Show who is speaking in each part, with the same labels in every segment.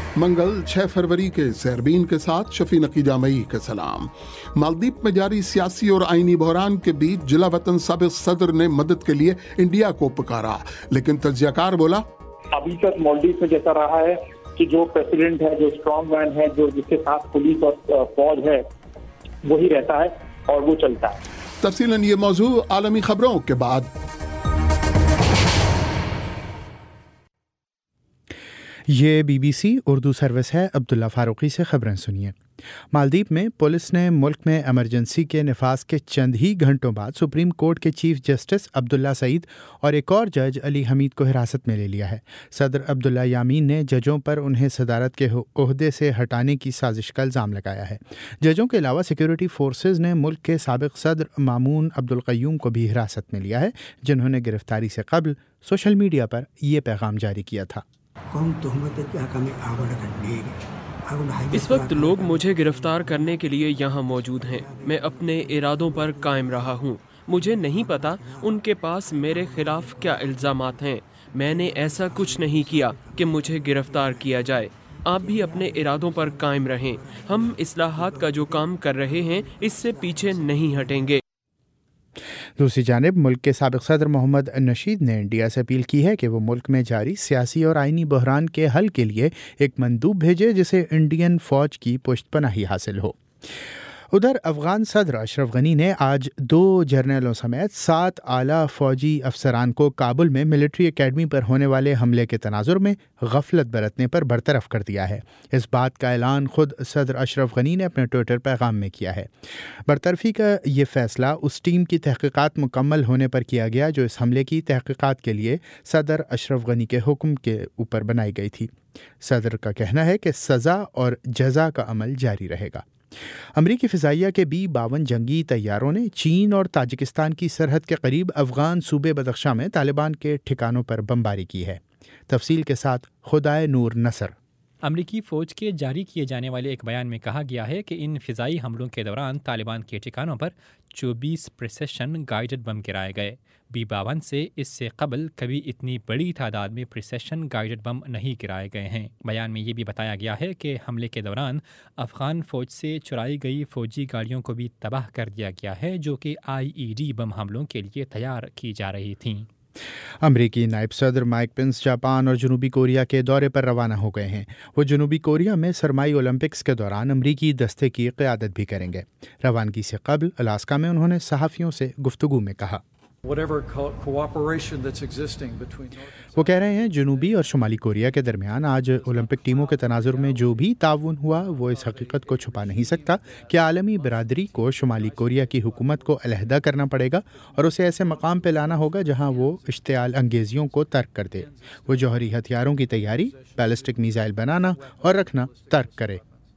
Speaker 1: منگل 6 فروری کے سیربین کے ساتھ شفیع نقی جامعی کے سلام۔ مالدیپ میں جاری سیاسی اور آئینی بحران کے بیچ جلا وطن سابق صدر نے مدد کے لیے انڈیا کو پکارا، لیکن تجزیہ کار بولا
Speaker 2: ابھی تک مالدیپ میں جیسا رہا ہے کہ جو پریزیڈنٹ ہے، جو اسٹرانگ مین ہے، جو جس کے ساتھ پولیس اور فوج ہے وہی رہتا ہے اور وہ چلتا ہے۔
Speaker 1: تفصیلاً یہ موضوع عالمی خبروں کے بعد۔
Speaker 3: یہ BBC اردو سروس ہے۔ عبداللہ فاروقی سے خبریں سنیے۔ مالدیپ میں پولیس نے ملک میں ایمرجنسی کے نفاذ کے چند ہی گھنٹوں بعد سپریم کورٹ کے چیف جسٹس عبداللہ سعید اور ایک اور جج علی حمید کو حراست میں لے لیا ہے۔ صدر عبداللہ یامین نے ججوں پر انہیں صدارت کے عہدے سے ہٹانے کی سازش کا الزام لگایا ہے۔ ججوں کے علاوہ سیکورٹی فورسز نے ملک کے سابق صدر مامون عبدالقیوم کو بھی حراست میں لیا ہے، جنہوں نے گرفتاری سے قبل سوشل میڈیا پر یہ پیغام جاری کیا تھا۔
Speaker 4: اس وقت لوگ مجھے گرفتار کرنے کے لیے یہاں موجود ہیں۔ میں اپنے ارادوں پر قائم رہا ہوں۔ مجھے نہیں پتا ان کے پاس میرے خلاف کیا الزامات ہیں۔ میں نے ایسا کچھ نہیں کیا کہ مجھے گرفتار کیا جائے۔ آپ بھی اپنے ارادوں پر قائم رہیں۔ ہم اصلاحات کا جو کام کر رہے ہیں اس سے پیچھے نہیں ہٹیں گے۔
Speaker 3: دوسری جانب ملک کے سابق صدر محمد نشید نے انڈیا سے اپیل کی ہے کہ وہ ملک میں جاری سیاسی اور آئینی بحران کے حل کے لیے ایک مندوب بھیجے جسے انڈین فوج کی پشت پناہی حاصل ہو۔ ادھر افغان صدر اشرف غنی نے آج 2 جرنیلوں سمیت 7 اعلیٰ فوجی افسران کو کابل میں ملٹری اکیڈمی پر ہونے والے حملے کے تناظر میں غفلت برتنے پر برطرف کر دیا ہے۔ اس بات کا اعلان خود صدر اشرف غنی نے اپنے ٹویٹر پیغام میں کیا ہے۔ برطرفی کا یہ فیصلہ اس ٹیم کی تحقیقات مکمل ہونے پر کیا گیا جو اس حملے کی تحقیقات کے لیے صدر اشرف غنی کے حکم کے اوپر بنائی گئی تھی۔ صدر کا کہنا ہے کہ سزا اور جزا کا عمل جاری رہے گا۔ امریکی فضائیہ کے B-52 جنگی طیاروں نے چین اور تاجکستان کی سرحد کے قریب افغان صوبے بدخشاں میں طالبان کے ٹھکانوں پر بمباری کی ہے۔ تفصیل کے ساتھ خدائے نور نصر۔
Speaker 5: امریکی فوج کے جاری کیے جانے والے ایک بیان میں کہا گیا ہے کہ ان فضائی حملوں کے دوران طالبان کے ٹھکانوں پر 24 پریسیشن گائیڈڈ بم گرائے گئے۔ B-52 سے اس سے قبل کبھی اتنی بڑی تعداد میں پریسیشن گائیڈڈ بم نہیں گرائے گئے ہیں۔ بیان میں یہ بھی بتایا گیا ہے کہ حملے کے دوران افغان فوج سے چرائی گئی فوجی گاڑیوں کو بھی تباہ کر دیا گیا ہے جو کہ IED بم حملوں کے لیے تیار کی جا رہی تھیں۔
Speaker 3: امریکی نائب صدر مائک پنس جاپان اور جنوبی کوریا کے دورے پر روانہ ہو گئے ہیں۔ وہ جنوبی کوریا میں سرمائی اولمپکس کے دوران امریکی دستے کی قیادت بھی کریں گے۔ روانگی سے قبل الاسکا میں انہوں نے صحافیوں سے گفتگو میں کہا، وہ کہہ رہے ہیں جنوبی اور شمالی کوریا کے درمیان آج اولمپک ٹیموں کے تناظر میں جو بھی تعاون ہوا وہ اس حقیقت کو چھپا نہیں سکتا کہ عالمی برادری کو شمالی کوریا کی حکومت کو علیحدہ کرنا پڑے گا اور اسے ایسے مقام پہ لانا ہوگا جہاں وہ اشتعال انگیزیوں کو ترک کر دے، وہ جوہری ہتھیاروں کی تیاری، بیلسٹک میزائل بنانا اور رکھنا ترک کرے۔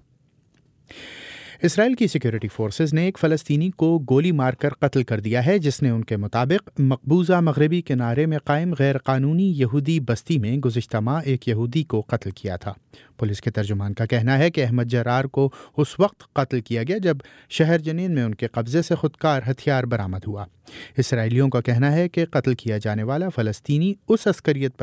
Speaker 3: اسرائیل کی سیکورٹی فورسز نے ایک فلسطینی کو گولی مار کر قتل کر دیا ہے جس نے ان کے مطابق مقبوضہ مغربی کنارے میں قائم غیر قانونی یہودی بستی میں گزشتہ ماہ ایک یہودی کو قتل کیا تھا۔ پولیس کے ترجمان کا کہنا ہے کہ احمد جرار کو اس وقت قتل کیا گیا جب شہر جنین میں ان کے قبضے سے خودکار ہتھیار برآمد ہوا۔ اسرائیلیوں کا کہنا ہے کہ قتل کیا جانے والا فلسطینی اس عسکریت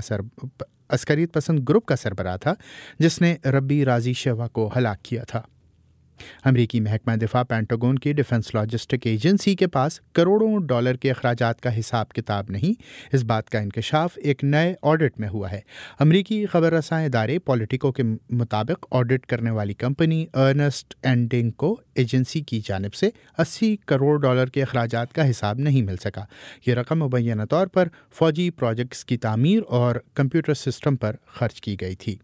Speaker 3: پسند گروپ کا سربراہ تھا جس نے ربی راضی شیوا کو ہلاک کیا تھا۔ امریکی محکمہ دفاع پینٹاگون کی ڈیفنس لاجسٹک ایجنسی کے پاس کروڑوں ڈالر کے اخراجات کا حساب کتاب نہیں۔ اس بات کا انکشاف ایک نئے آڈٹ میں ہوا ہے۔ امریکی خبر رساں ادارے پولیٹیکو کے مطابق آڈٹ کرنے والی کمپنی ارنسٹ اینڈ ینگ کو ایجنسی کی جانب سے 80 کروڑ ڈالر کے اخراجات کا حساب نہیں مل سکا۔ یہ رقم مبینہ طور پر فوجی پروجیکٹس کی تعمیر اور کمپیوٹر سسٹم پر خرچ کی گئی تھی۔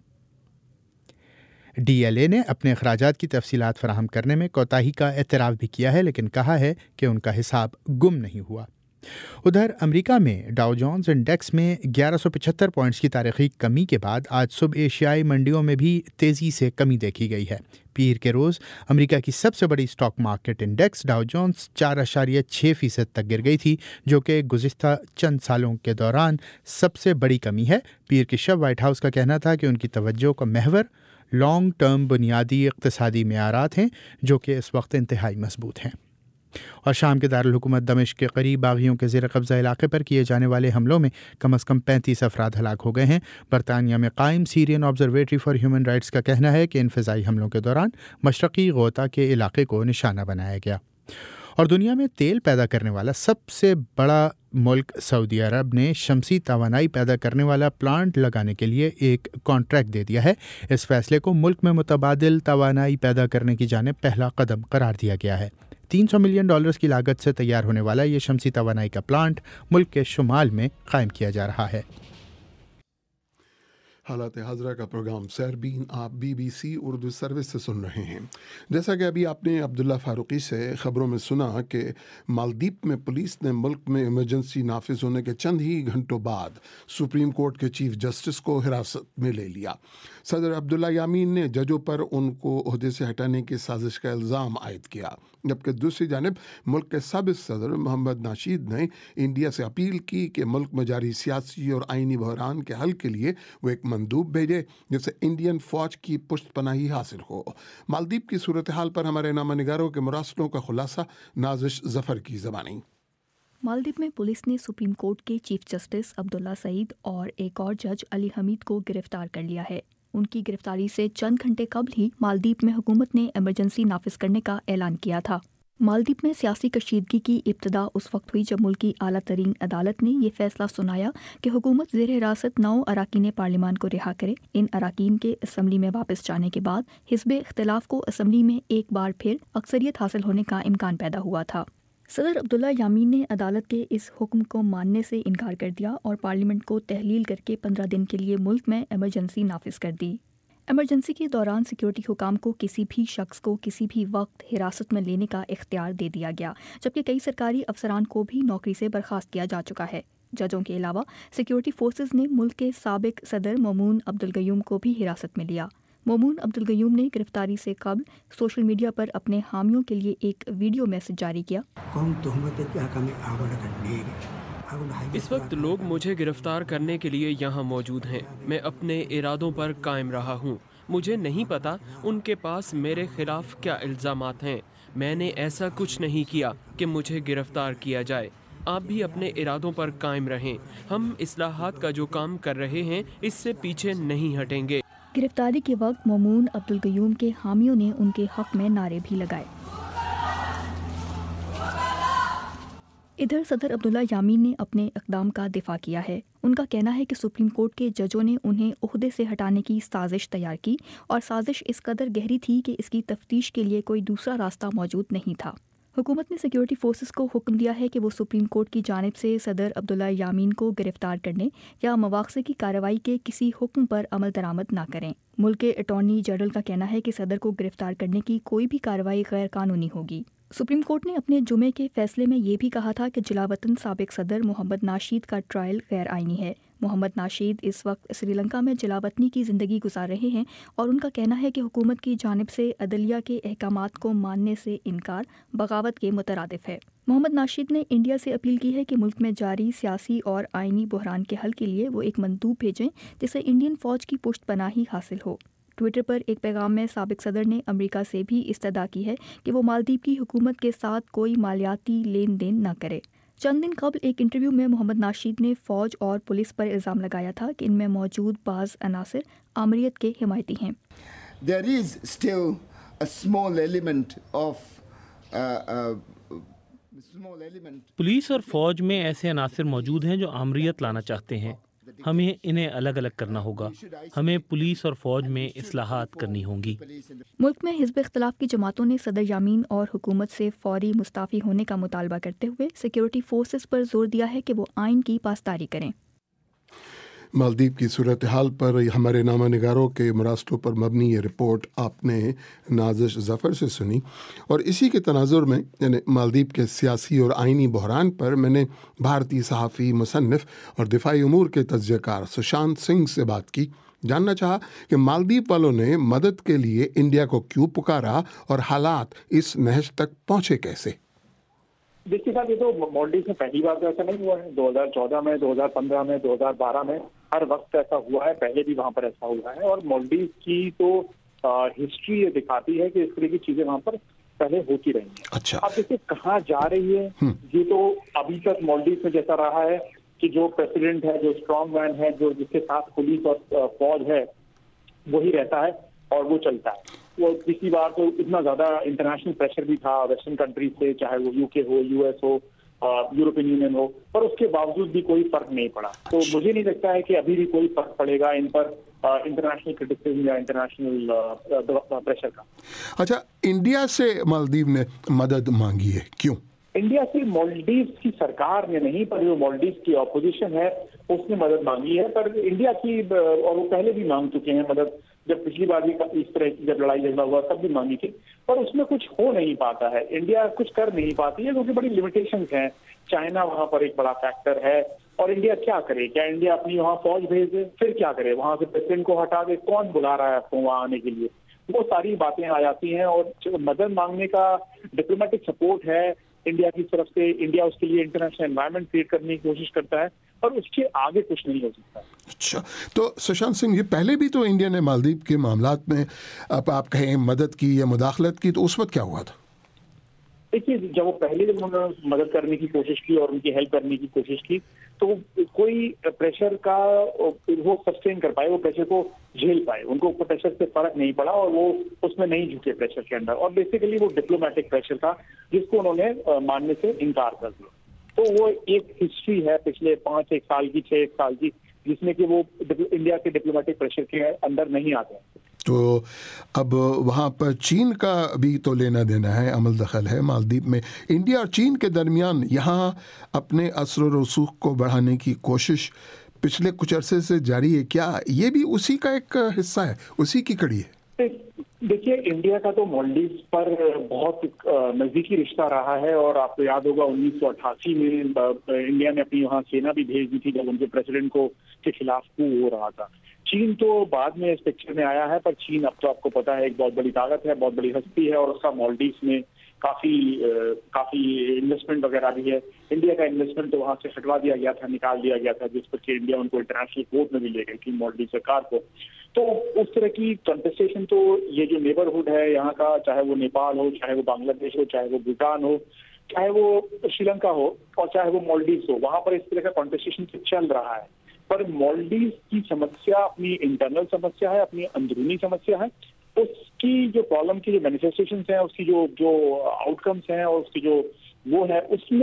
Speaker 3: DLA نے اپنے اخراجات کی تفصیلات فراہم کرنے میں کوتاہی کا اعتراف بھی کیا ہے لیکن کہا ہے کہ ان کا حساب گم نہیں ہوا۔ ادھر امریکہ میں ڈاؤ جونز انڈیکس میں 1175 پوائنٹس کی تاریخی کمی کے بعد آج صبح ایشیائی منڈیوں میں بھی تیزی سے کمی دیکھی گئی ہے۔ پیر کے روز امریکہ کی سب سے بڑی stock market index Dow Jones 4.6% تک گر گئی تھی جو کہ گزشتہ چند سالوں کے دوران سب سے بڑی کمی ہے۔ پیر کی شب وائٹ ہاؤس کا کہنا تھا کہ ان کی توجہ کا محور لانگ ٹرم بنیادی اقتصادی معیارات ہیں جو کہ اس وقت انتہائی مضبوط ہیں۔ اور شام کے دارالحکومت دمشق کے قریب باغیوں کے زیر قبضہ علاقے پر کیے جانے والے حملوں میں کم از کم 35 افراد ہلاک ہو گئے ہیں۔ برطانیہ میں قائم Syrian observatory for human rights کا کہنا ہے کہ ان فضائی حملوں کے دوران مشرقی غوطہ کے علاقے کو نشانہ بنایا گیا۔ اور دنیا میں تیل پیدا کرنے والا سب سے بڑا ملک سعودی عرب نے شمسی توانائی پیدا کرنے والا پلانٹ لگانے کے لیے ایک کانٹریکٹ دے دیا ہے۔ اس فیصلے کو ملک میں متبادل توانائی پیدا کرنے کی جانب پہلا قدم قرار دیا گیا ہے۔ $300 ملین کی لاگت سے تیار ہونے والا یہ شمسی توانائی کا پلانٹ ملک کے شمال میں قائم کیا جا رہا ہے۔
Speaker 1: حالات حاضرہ کا پروگرام سیربین آپ BBC اردو سروس سے سن رہے ہیں۔ جیسا کہ ابھی آپ نے عبداللہ فاروقی سے خبروں میں سنا کہ مالدیپ میں پولیس نے ملک میں ایمرجنسی نافذ ہونے کے چند ہی گھنٹوں بعد سپریم کورٹ کے چیف جسٹس کو حراست میں لے لیا۔ صدر عبداللہ یامین نے ججوں پر ان کو عہدے سے ہٹانے کی سازش کا الزام عائد کیا، جبکہ دوسری جانب ملک کے سابق صدر محمد ناشید نے انڈیا سے اپیل کی کہ ملک میں جاری سیاسی اور آئینی بحران کے حل کے لیے وہ ایک مندوب بھیجے جس سے انڈین فوج کی پشت پناہی حاصل ہو۔ مالدیپ کی صورتحال پر ہمارے نامہ نگاروں کے مراسلوں کا خلاصہ نازش ظفر کی زبانی۔
Speaker 6: مالدیپ میں پولیس نے سپریم کورٹ کے چیف جسٹس عبداللہ سعید اور ایک اور جج علی حمید کو گرفتار کر لیا ہے۔ ان کی گرفتاری سے چند گھنٹے قبل ہی مالدیپ میں حکومت نے ایمرجنسی نافذ کرنے کا اعلان کیا تھا۔ مالدیپ میں سیاسی کشیدگی کی ابتدا اس وقت ہوئی جب ملک کی اعلیٰ ترین عدالت نے یہ فیصلہ سنایا کہ حکومت زیر حراست 9 اراکین پارلیمان کو رہا کرے۔ ان اراکین کے اسمبلی میں واپس جانے کے بعد حزب اختلاف کو اسمبلی میں ایک بار پھر اکثریت حاصل ہونے کا امکان پیدا ہوا تھا۔ صدر عبداللہ یامین نے عدالت کے اس حکم کو ماننے سے انکار کر دیا اور پارلیمنٹ کو تحلیل کر کے 15 دن کے لیے ملک میں ایمرجنسی نافذ کر دی۔ ایمرجنسی کے دوران سیکیورٹی حکام کو کسی بھی شخص کو کسی بھی وقت حراست میں لینے کا اختیار دے دیا گیا، جبکہ کئی سرکاری افسران کو بھی نوکری سے برخاست کیا جا چکا ہے۔ ججوں کے علاوہ سیکیورٹی فورسز نے ملک کے سابق صدر مومون عبدالقیوم کو بھی حراست میں لیا۔ مومون عبدالقیوم نے گرفتاری سے قبل سوشل میڈیا پر اپنے حامیوں کے لیے ایک ویڈیو میسج جاری کیا۔
Speaker 4: اس وقت لوگ مجھے گرفتار کرنے کے لیے یہاں موجود ہیں۔ میں اپنے ارادوں پر قائم رہا ہوں۔ مجھے نہیں پتا ان کے پاس میرے خلاف کیا الزامات ہیں۔ میں نے ایسا کچھ نہیں کیا کہ مجھے گرفتار کیا جائے۔ آپ بھی اپنے ارادوں پر قائم رہیں۔ ہم اصلاحات کا جو کام کر رہے ہیں اس سے پیچھے نہیں ہٹیں گے۔
Speaker 6: گرفتاری کے وقت مومون عبدالقیوم کے حامیوں نے ان کے حق میں نعرے بھی لگائے۔ ادھر صدر عبداللہ یامین نے اپنے اقدام کا دفاع کیا ہے۔ ان کا کہنا ہے کہ سپریم کورٹ کے ججوں نے انہیں عہدے سے ہٹانے کی سازش تیار کی اور سازش اس قدر گہری تھی کہ اس کی تفتیش کے لیے کوئی دوسرا راستہ موجود نہیں تھا۔ حکومت نے سیکیورٹی فورسز کو حکم دیا ہے کہ وہ سپریم کورٹ کی جانب سے صدر عبداللہ یامین کو گرفتار کرنے یا مواخذے کی کارروائی کے کسی حکم پر عمل درآمد نہ کریں۔ ملک کے اٹارنی جنرل کا کہنا ہے کہ صدر کو گرفتار کرنے کی کوئی بھی کارروائی غیر قانونی ہوگی۔ سپریم کورٹ نے اپنے جمعے کے فیصلے میں یہ بھی کہا تھا کہ جلاوطن سابق صدر محمد ناشید کا ٹرائل غیر آئینی ہے۔ محمد ناشید اس وقت سری لنکا میں جلاوطنی کی زندگی گزار رہے ہیں اور ان کا کہنا ہے کہ حکومت کی جانب سے عدلیہ کے احکامات کو ماننے سے انکار بغاوت کے مترادف ہے۔ محمد ناشید نے انڈیا سے اپیل کی ہے کہ ملک میں جاری سیاسی اور آئینی بحران کے حل کے لیے وہ ایک مندوب بھیجیں جسے انڈین فوج کی پشت پناہی حاصل ہو۔ ٹویٹر پر ایک پیغام میں سابق صدر نے امریکہ سے بھی استدعا کی ہے کہ وہ مالدیپ کی حکومت کے ساتھ کوئی مالیاتی لین دین نہ کرے۔ چند دن قبل ایک انٹرویو میں محمد ناشید نے فوج اور پولیس پر الزام لگایا تھا کہ ان میں موجود بعض عناصر آمریت کے حمایتی ہیں۔
Speaker 7: There is still a small element of
Speaker 8: police اور فوج میں ایسے عناصر موجود ہیں جو آمریت لانا چاہتے ہیں۔ ہمیں انہیں الگ الگ کرنا ہوگا۔ ہمیں پولیس اور فوج میں اصلاحات کرنی ہوں گی۔
Speaker 6: ملک میں حزب اختلاف کی جماعتوں نے صدر یامین اور حکومت سے فوری مستعفی ہونے کا مطالبہ کرتے ہوئے سیکیورٹی فورسز پر زور دیا ہے کہ وہ آئین کی پاسداری کریں۔
Speaker 1: مالدیپ کی صورتحال پر ہمارے نامہ نگاروں کے مراسلوں پر مبنی یہ رپورٹ آپ نے نازش ظفر سے سنی، اور اسی کے تناظر میں یعنی مالدیپ کے سیاسی اور آئینی بحران پر میں نے بھارتی صحافی، مصنف اور دفاعی امور کے تجزیہ کار سشانت سنگھ سے بات کی۔ جاننا چاہا کہ مالدیپ والوں نے مدد کے لیے انڈیا کو کیوں پکارا اور حالات اس نہج تک پہنچے کیسے۔
Speaker 2: دیکھیے صاحب، یہ تو مالدیپ میں پہلی بار تو ایسا نہیں ہوا ہے۔ 2014 میں، 2015 میں، 2012 میں ہر وقت ایسا ہوا ہے، پہلے بھی وہاں پر ایسا ہوا ہے، اور مالدیپ کی تو ہسٹری یہ دکھاتی ہے کہ اس طرح کی چیزیں وہاں پر पहले होती रही है।
Speaker 1: अच्छा,
Speaker 2: अब जैसे कहाँ जा रही है, ये तो अभी तक मालदीव में जैसा रहा है कि जो प्रेसिडेंट है, जो स्ट्रॉन्ग मैन है, जो जिसके साथ पुलिस और फौज है, वही रहता है और वो चलता है। वो पिछली बार तो इतना ज्यादा इंटरनेशनल प्रेशर भी था वेस्टर्न कंट्रीज से, चाहे वो यूके हो, यूएस हो, यूरोपियन यूनियन हो, पर उसके बावजूद भी कोई फर्क नहीं पड़ा। तो मुझे नहीं लगता है कि अभी भी कोई फर्क पड़ेगा इन पर इंटरनेशनल क्रिटिसिज्म या इंटरनेशनल प्रेशर का।
Speaker 1: अच्छा, इंडिया से मालदीव ने मदद मांगी है, क्यों?
Speaker 2: इंडिया से मालदीव की सरकार ने नहीं, पर जो मालदीव की ऑपोजिशन है उसने मदद मांगी है। पर इंडिया की, और वो पहले भी मांग चुके हैं मदद, जब पिछली बार भी इस तरह की जब लड़ाई झगड़ा हुआ तब भी मांगी थी, पर उसमें कुछ हो नहीं पाता है। इंडिया कुछ कर नहीं पाती है क्योंकि बड़ी लिमिटेशंस हैं। चाइना वहां पर एक बड़ा फैक्टर है, और इंडिया क्या करे? क्या इंडिया अपनी वहां फौज भेज दे? फिर क्या करे? वहां से प्रेसिडेंट को हटा दे? कौन बुला रहा है आपको वहां आने के लिए? वो सारी बातें आ जाती हैं। और मदद मांगने का डिप्लोमेटिक सपोर्ट है इंडिया की तरफ से, इंडिया उसके लिए इंटरनेशनल एनवायरनमेंट क्रिएट करने की कोशिश करता है, पर उसके आगे कुछ नहीं हो सकता।
Speaker 1: अच्छा, तो सुशांत सिंह जी, पहले भी तो इंडिया ने मालदीव के मामलात में आप कहें मदद की या मुदाखलत की, तो उस वक्त क्या हुआ था?
Speaker 2: देखिए, जब उन्होंने मदद करने की कोशिश की और उनकी हेल्प करने की कोशिश की, तो कोई प्रेशर का वो सस्टेन कर पाए, वो प्रेशर को झेल पाए, उनको प्रेशर से फर्क नहीं पड़ा और वो उसमें नहीं झुके प्रेशर के अंदर। और बेसिकली वो डिप्लोमेटिक प्रेशर था जिसको उन्होंने मानने से इनकार कर दिया। तो वो एक हिस्ट्री है पिछले 5-1 साल की, 6 साल की, जिसमें कि वो इंडिया के डिप्लोमेटिक प्रेशर के अंदर नहीं आते हैं।
Speaker 1: तो अब वहाँ पर चीन का भी तो लेना देना है, अमल दखल है मालदीव में। इंडिया और चीन के दरमियान यहाँ अपने असर और रसूख को बढ़ाने की कोशिश पिछले कुछ अरसे से जारी है। क्या ये भी उसी का एक हिस्सा है, उसी की कड़ी है?
Speaker 2: देखिए, इंडिया का तो मालदीव पर बहुत नजदीकी रिश्ता रहा है, और आपको याद होगा 1988 में इंडिया ने अपनी वहाँ सेना भी भेज दी थी जब उनके प्रेसिडेंट को के खिलाफ कू हो रहा था। चीन तो बाद में इस पिक्चर में आया है, पर चीन अब तो आपको पता है एक बहुत बड़ी ताकत है, बहुत बड़ी हस्ती है, और उसका मालदीव में काफी इन्वेस्टमेंट वगैरह भी है। इंडिया का इन्वेस्टमेंट तो वहां से हटवा दिया गया था, निकाल दिया गया था, जिस पर कि इंडिया उनको इंटरनेशनल कोर्ट में भी ले गई थी मालदीव सरकार को। तो उस तरह की कंटेस्टेशन तो ये जो नेबरहुड है यहाँ का, चाहे वो नेपाल हो, चाहे वो बांग्लादेश हो, चाहे वो भूटान हो, चाहे वो श्रीलंका हो, और चाहे वो मालदीव हो, वहां पर इस तरह का कंटेस्टेशन चल रहा है। पर मालदीव की समस्या अपनी इंटरनल समस्या है, अपनी अंदरूनी समस्या है। उसकी जो प्रॉब्लम की जो मैनिफेस्टेशंस हैं, उसकी जो आउटकम्स हैं, और उसकी जो वो है, उसमें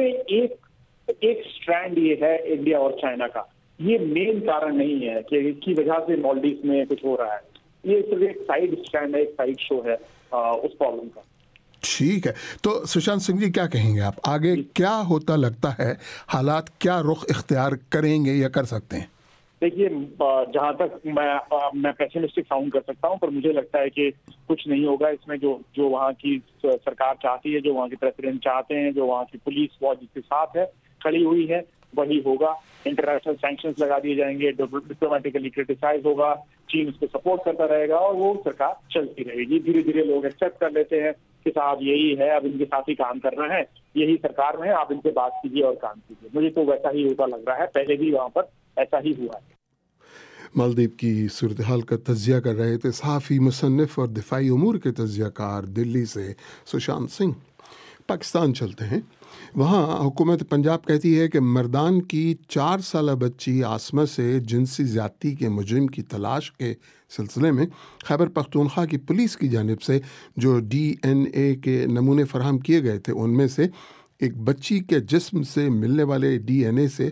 Speaker 2: एक स्ट्रैंड ये है इंडिया और चाइना का। ये मेन कारण नहीं है कि इसकी वजह से मालदीव में कुछ हो रहा है। ये सिर्फ एक साइड स्टैंड है, एक साइड शो है उस प्रॉब्लम का।
Speaker 1: ठीक है, तो सुशांत सिंह जी क्या कहेंगे आप? आगे क्या होता लगता है, हालात क्या रुख इख्तियार करेंगे या कर सकते हैं?
Speaker 2: देखिए, जहां तक मैं पेसिमिस्टिक साउंड कर सकता हूं, पर मुझे लगता है कि कुछ नहीं होगा इसमें। जो वहाँ की सरकार चाहती है, जो वहाँ के प्रेसिडेंट चाहते हैं, जो वहाँ की पुलिस फौज जिसके साथ है खड़ी हुई है, वही होगा। इंटरनेशनल सैंक्शंस लगा दिए जाएंगे, डिप्लोमेटिकली क्रिटिसाइज होगा, चीन उसको सपोर्ट करता रहेगा, और वो सरकार चलती रहेगी। धीरे धीरे लोग एक्सेप्ट कर लेते हैं कि साहब यही है, अब इनके साथ ही काम करना है, यही सरकार में है, आप इनसे बात कीजिए और काम कीजिए। मुझे तो वैसा ही होता लग रहा है, पहले भी वहाँ पर ऐसा ही हुआ है।
Speaker 1: मालदीव की सूरत हाल का तज्जिया कर रहे थे सहाफ़ी, मुसन्निफ़ और दिफाई उमूर के तज्जियाकार दिल्ली से सुशांत सिंह। पाकिस्तान चलते हैं। वहाँ हुकूमत पंजाब कहती है कि मर्दान की 4 साल बच्ची आसमा से जिनसी ज़्यादती के मुजरिम की तलाश के सिलसिले में खैबर पख्तूनख्वा की पुलिस की जानिब से जो DNA के नमूने फराहम किए गए थे, उनमें से एक बच्ची के जिस्म से मिलने वाले DNA से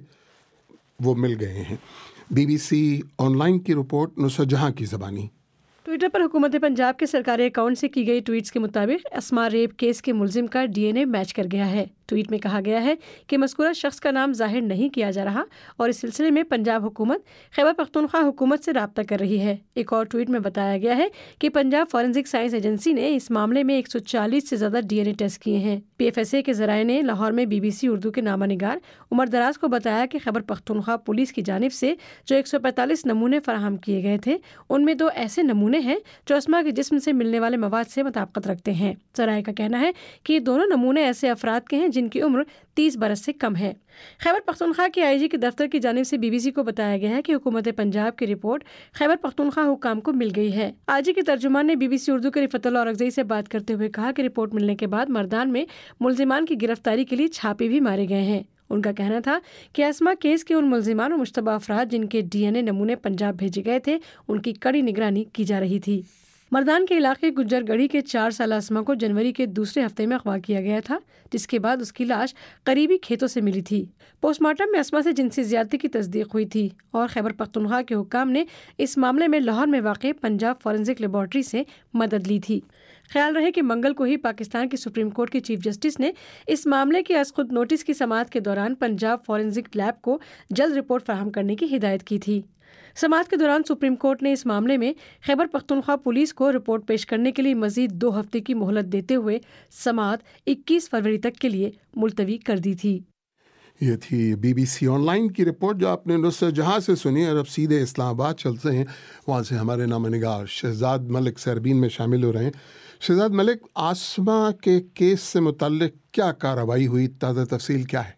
Speaker 1: वो मिल गए हैं। BBC ऑनलाइन की रिपोर्ट नुसरत जहां की ज़बानी।
Speaker 9: ट्विटर पर हुकूमत पंजाब के सरकारी अकाउंट से की गई ट्वीट्स के मुताबिक अस्मा रेप केस के मुलजिम का DNA मैच कर गया है। ट्वीट में कहा गया है कि मज़कूरा शख्स का नाम जाहिर नहीं किया जा रहा और इस सिलसिले में पंजाब हुकूमत खैबर पख्तूनख्वा हुकूमत से राब्ता कर रही है। एक और ट्वीट में बताया गया है कि पंजाब फॉरेंसिक साइंस एजेंसी ने इस मामले में 140 से ज़्यादा DNA टेस्ट किए हैं। PFSA के ज़राए ने लाहौर में BBC उर्दू के नामा निगार उमर दराज को बताया कि खैबर पख्तूनख्वा पुलिस की जानिब से जो 145 नमूने फराहम किए गए थे, उनमें 2 ऐसे नमूने हैं जो अस्मा के जिस्म से मिलने वाले मवाद से मुताबिकत रखते हैं। ज़राए का कहना है कि ये दोनों नमूने ऐसे अफराद के हैं جن کی عمر 30 برس سے کم ہے۔ خیبر پختونخوا کے آئی جی کے دفتر کی جانب سے BBC کو بتایا گیا ہے کہ حکومت پنجاب کی رپورٹ خیبر پختونخوا حکام کو مل گئی ہے۔ آئی جی کے ترجمان نے BBC اردو کے رفعت اللہ اورکزئی سے بات کرتے ہوئے کہا کہ رپورٹ ملنے کے بعد مردان میں ملزمان کی گرفتاری کے لیے چھاپے بھی مارے گئے ہیں۔ ان کا کہنا تھا کہ اسما کیس کے ان ملزمان اور مشتبہ افراد جن کے DNA نمونے پنجاب بھیجے گئے تھے ان کی کڑی نگرانی کی جا رہی تھی۔ مردان کے علاقے گجر گڑھی کے 4 سالہ اسما کو جنوری کے دوسرے ہفتے میں اغوا کیا گیا تھا، جس کے بعد اس کی لاش قریبی کھیتوں سے ملی تھی۔ پوسٹ مارٹم میں اسما سے جنسی زیادتی کی تصدیق ہوئی تھی اور خیبر پختونخوا کے حکام نے اس معاملے میں لاہور میں واقع پنجاب فورینزک لیبارٹری سے مدد لی تھی۔ خیال رہے کہ منگل کو ہی پاکستان کی سپریم کورٹ کے چیف جسٹس نے اس معاملے کے از خود نوٹس کی سماعت کے دوران پنجاب فورینزک لیب کو جلد رپورٹ فراہم کرنے کی ہدایت کی تھی۔ سماعت کے دوران سپریم کورٹ نے اس معاملے میں خیبر پختونخوا پولیس کو رپورٹ پیش کرنے کے لیے مزید 2 ہفتے کی مہلت دیتے ہوئے سماعت 21 فروری تک کے لیے ملتوی کر دی تھی۔
Speaker 1: یہ تھی BBC آن لائن کی رپورٹ جو آپ نے نصرت جہاں سے سنی، اور اب سیدھے اسلام آباد چلتے ہیں، وہاں سے ہمارے نامہ نگار شہزاد ملک سربین میں شامل ہو رہے ہیں۔ شہزاد ملک، آسما کے کیس سے متعلق کیا کارروائی ہوئی، تازہ تفصیل کیا ہے؟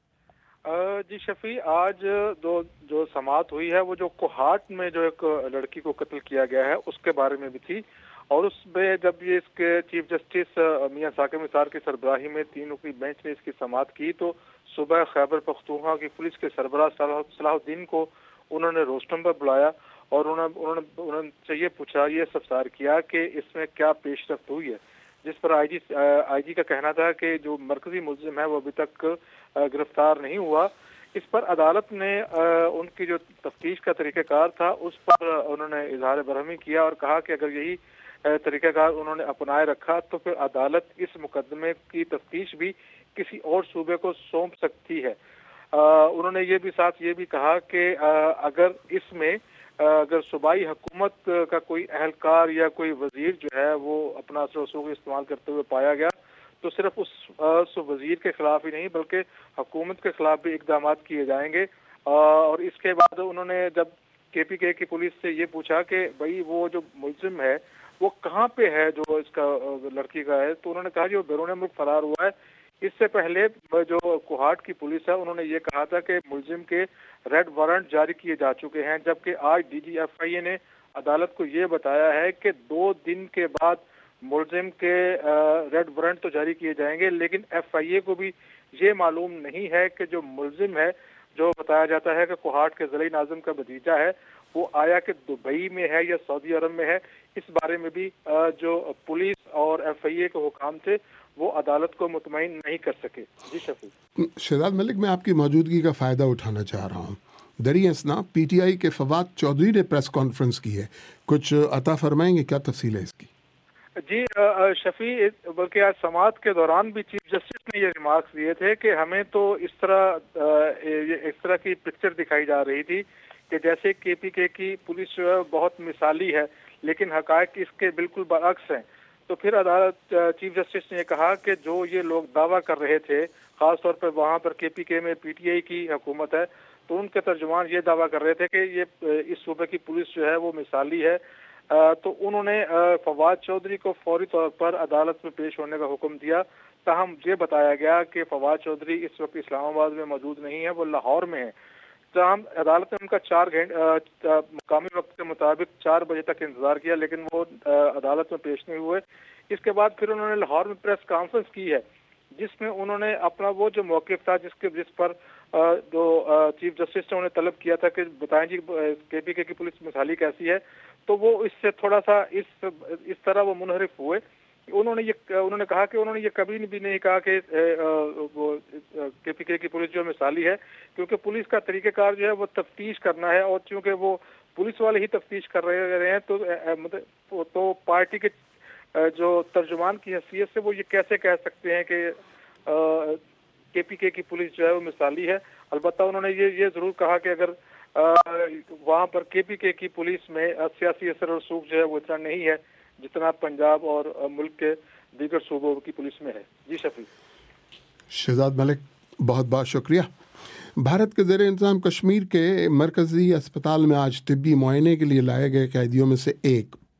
Speaker 10: جی شفیع، آج جو سماعت ہوئی ہے وہ جو کوہاٹ میں جو ایک لڑکی کو قتل کیا گیا ہے اس کے بارے میں بھی تھی، اور اس میں جب یہ اس کے چیف جسٹس میاں ثاقب نثار کی سربراہی میں 3 رکنی بینچ نے اس کی سماعت کی تو صبح خیبر پختونخوا کی پولیس کے سربراہ صلاح الدین کو انہوں نے روسٹم پر بلایا اور انہوں نے سے یہ پوچھا، یہ استفسار کیا کہ اس میں کیا پیش رفت ہوئی ہے، جس پر آئی جی کا کہنا تھا کہ جو مرکزی ملزم ہے وہ ابھی تک گرفتار نہیں ہوا۔ اس پر عدالت نے ان کی جو تفتیش کا طریقہ کار تھا اس پر انہوں نے اظہار برہمی کیا اور کہا کہ اگر یہی طریقہ کار انہوں نے اپنائے رکھا تو پھر عدالت اس مقدمے کی تفتیش بھی کسی اور صوبے کو سونپ سکتی ہے۔ انہوں نے یہ بھی ساتھ یہ بھی کہا کہ اگر اس میں اگر صوبائی حکومت کا کوئی اہلکار یا کوئی وزیر جو ہے وہ اپنا اثر و رسوخ استعمال کرتے ہوئے پایا گیا تو صرف اس وزیر کے خلاف ہی نہیں بلکہ حکومت کے خلاف بھی اقدامات کیے جائیں گے۔ اور اس کے بعد انہوں نے جب KPK کی پولیس سے یہ پوچھا کہ بھائی وہ جو ملزم ہے وہ کہاں پہ ہے جو اس کا لڑکی کا ہے، تو انہوں نے کہا کہ وہ بیرون ملک فرار ہوا ہے۔ اس سے پہلے جو کوہاٹ کی پولیس ہے انہوں نے یہ کہا تھا کہ ملزم کے ریڈ وارنٹ جاری کیے جا چکے ہیں، جبکہ آج DG FIA نے عدالت کو یہ بتایا ہے کہ 2 دن کے بعد ملزم کے ریڈ وارنٹ تو جاری کیے جائیں گے، لیکن FIA کو بھی یہ معلوم نہیں ہے کہ جو ملزم ہے جو بتایا جاتا ہے کہ کوہاٹ کے ضلعی ناظم کا بھتیجا ہے وہ آیا کہ دبئی میں ہے یا سعودی عرب میں ہے، اس بارے میں بھی جو پولیس اور FIA کے حکام تھے وہ عدالت کو مطمئن نہیں کر سکے۔ جی شفیع۔
Speaker 1: شہزاد ملک، میں آپ کی موجودگی کا فائدہ اٹھانا چاہ رہا ہوں۔ دری اسنا PTI کے فواد چودھری نے پریس کانفرنس کی ہے، کچھ عطا فرمائیں گے، کیا تفصیل ہے اس کی؟
Speaker 10: جی شفیع، بلکہ آج سماعت کے دوران بھی چیف جسٹس نے یہ ریمارکس دیے تھے کہ ہمیں تو اس طرح کی پکچر دکھائی جا رہی تھی کہ جیسے KPK کی پولیس جو ہے بہت مثالی ہے لیکن حقائق اس کے بالکل برعکس ہیں۔ تو پھر عدالت چیف جسٹس نے یہ کہا کہ جو یہ لوگ دعویٰ کر رہے تھے، خاص طور پر وہاں پر KPK میں PTI کی حکومت ہے، تو ان کے ترجمان یہ دعویٰ کر رہے تھے کہ یہ اس صوبے کی پولیس جو ہے وہ مثالی ہے۔ تو انہوں نے فواد چودھری کو فوری طور پر عدالت میں پیش ہونے کا حکم دیا، تاہم یہ بتایا گیا کہ فواد چودھری اس وقت اسلام آباد میں موجود نہیں ہے، وہ لاہور میں ہے۔ تاہم عدالت نے ان کا 4 گھنٹے مقامی وقت کے مطابق 4 بجے تک انتظار کیا لیکن وہ عدالت میں پیش نہیں ہوئے۔ اس کے بعد پھر انہوں نے لاہور میں پریس کانفرنس کی ہے جس میں انہوں نے اپنا وہ جو موقف تھا جس پر جو چیف جسٹس نے انہیں طلب کیا تھا کہ بتائیں جی KPK کی پولیس مثالی کیسی ہے، تو وہ اس سے تھوڑا سا اس طرح وہ منحرف ہوئے۔ انہوں نے کہا کہ انہوں نے یہ کبھی بھی نہیں کہا کہ وہ KPK کی پولیس جو مثالی ہے، کیونکہ پولیس کا طریقہ کار جو ہے وہ تفتیش کرنا ہے، اور چونکہ وہ پولیس والے ہی تفتیش کر رہے ہیں تو پارٹی کے جو ترجمان کی حیثیت سے وہ یہ کیسے کہہ سکتے ہیں کہ KPK کی پولیس جو ہے وہ مثالی ہے۔ البتہ انہوں نے یہ ضرور کہا کہ اگر وہاں پر KPK کی پولیس میں سیاسی اثر و رسوخ جو ہے وہ اتنا نہیں ہے جتنا پنجاب اور ملک کے دیگر صوبوں کی پولیس میں ہے۔ جی شفیع۔
Speaker 1: شہزاد ملک، بہت بہت شکریہ۔ بھارت کے زیر انتظام کشمیر کے مرکزی اسپتال میں آج طبی معائنے کے لیے لائے گئے قیدیوں میں سے ایک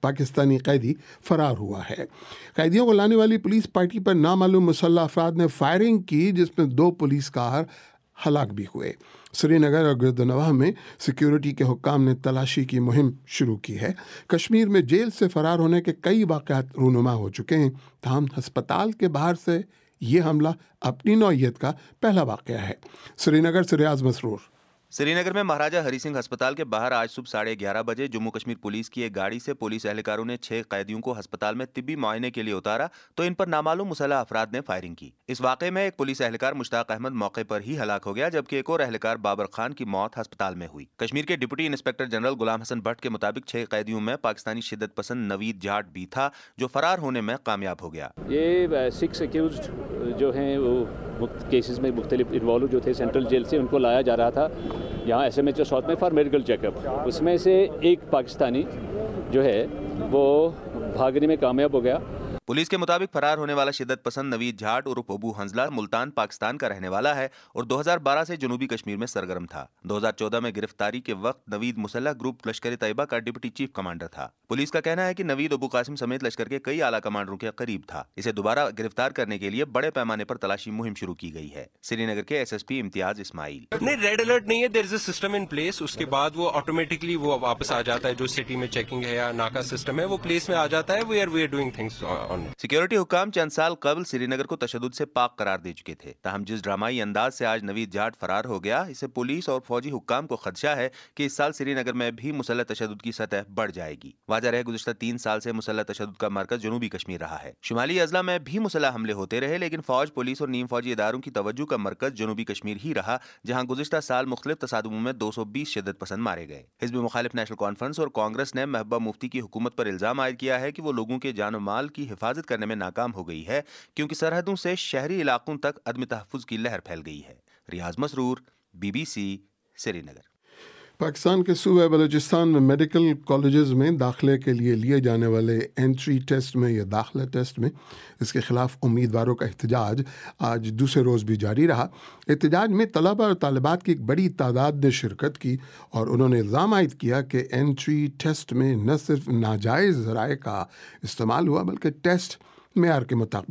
Speaker 1: पाकिस्तानी कैदी फरार हुआ है। कैदियों को लाने वाली पुलिस पार्टी पर नामालूम मुसल्लह अफराद ने फायरिंग की, जिसमें 2 पुलिसकार हलाक भी हुए। श्रीनगर और गिरदनवाह में सिक्योरिटी के हुक्काम ने तलाशी की मुहिम शुरू की है। कश्मीर में जेल से फरार होने के कई वाक़यात रूनुमा हो चुके हैं, ताहम अस्पताल के बाहर से ये हमला अपनी नौइयत का पहला वाक़या है। श्रीनगर से रियाज मसरूर।
Speaker 11: श्रीनगर में महाराजा हरी सिंह अस्पताल के बाहर आज सुबह 11:30 बजे जम्मू कश्मीर पुलिस की एक गाड़ी से पुलिस एहलकारों ने 6 कैदियों को अस्पताल में तिब्बी मुआयने के लिए उतारा तो इन पर नामालूम मुसल्लह अफराद ने फायरिंग की। इस वाक़े में एक पुलिस एहलकार मुश्ताक अहमद मौके पर ही हलाक हो गया, जबकि एक और एहलकार बाबर खान की मौत अस्पताल में हुई। कश्मीर के deputy inspector general Ghulam Hasan Bhatt के मुताबिक 6 कैदियों में पाकिस्तानी शिद्दत पसंद नवीद जाट भी था, जो फरार होने में कामयाब हो गया।
Speaker 12: ये 6 एक्यूज्ड जो हैं वो केसेस में मुख्तलिफ इन्वॉल्व जो थे सेंट्रल जेल से, उनको लाया जा रहा था यहाँ SMH साउथ में फॉर मेडिकल चेकअप। उसमें से एक पाकिस्तानी जो है वो भागने में कामयाब हो गया।
Speaker 11: पुलिस के मुताबिक फरार होने वाला शिद्दत पसंद नवीद जाट उर्फ अबू हंजला मुल्तान पाकिस्तान का रहने वाला है और 2012 से जनूबी कश्मीर में सरगर्म था। 2014 में गिरफ्तारी के वक्त नवीद मुसल्लह ग्रुप लश्कर तैयबा का डिप्टी चीफ कमांडर था। पुलिस का कहना है कि नवीद अबू कासिम समेत लश्कर के कई आला कमांडरों के करीब था। इसे दोबारा गिरफ्तार करने के लिए बड़े पैमाने पर तलाशी मुहिम शुरू की गई है। श्रीनगर के SSP इम्तियाज इस्माइल।
Speaker 4: नहीं, रेड अलर्ट नहीं है, there is a system in place. उसके बाद वो ऑटोमेटिकली वो वापस आ जाता है। जो सिटी में चेकिंग है या नाका सिस्टम है वो प्लेस में आ जाता है। We are doing things on
Speaker 11: security Hukam Chand साल कबल श्रीनगर को तशद्दुद से पाक करार दे चुके थे। ताहम जिस ड्रामाई अंदाज से आज नवीद जाट फरार हो गया, इससे पुलिस और फौजी हुक्काम को खदशा है कि इस साल श्रीनगर में भी मुसल्लह तशद्दुद की सतह बढ़ जाएगी। वाज़ह है गुज़िश्ता 3 साल से मुसल्लह तशद्दुद का मरकज जनूबी कश्मीर रहा है। शुमाली अजला में भी मुसल्लह हमले होते रहे, लेकिन फौज, पुलिस और नीम फौजी इदारों की तवज्जो का मरकज जनूबी कश्मीर ही रहा, जहाँ गुज़िश्ता साल मुख्तलिफ तसादुमों में 220 शिद्दत पसंद मारे गए। हिज़्ब मुखालिफ नेशनल कॉन्फ्रेंस और कांग्रेस ने महबूबा मुफ्ती की हुकूमत पर इल्ज़ाम आयद किया है कि वो लोगों के जान और माल की हिफाजत करने में नाकाम हो गई है, क्योंकि सरहदों से शहरी इलाकों तक अदम तहफ़्फ़ुज़ की लहर फैल गई है। रियाज मसरूर, BBC, श्रीनगर।
Speaker 1: पाकिस्तान के सूबे बलूचिस्तान में मेडिकल कॉलेजेस में दाखिले के लिए लिए जाने वाले एंट्री टेस्ट में या दाखिला टेस्ट में इसके खिलाफ उम्मीदवारों का एहतजाज आज दूसरे रोज़ भी जारी रहा। एहतजाज में तलबा और तालिबात की एक बड़ी तादाद ने शिरकत की और उन्होंने इल्ज़ाम आयद किया कि एंट्री टेस्ट में न सिर्फ नाजायज़ ज़राए का इस्तेमाल हुआ, बल्कि टेस्ट मेयार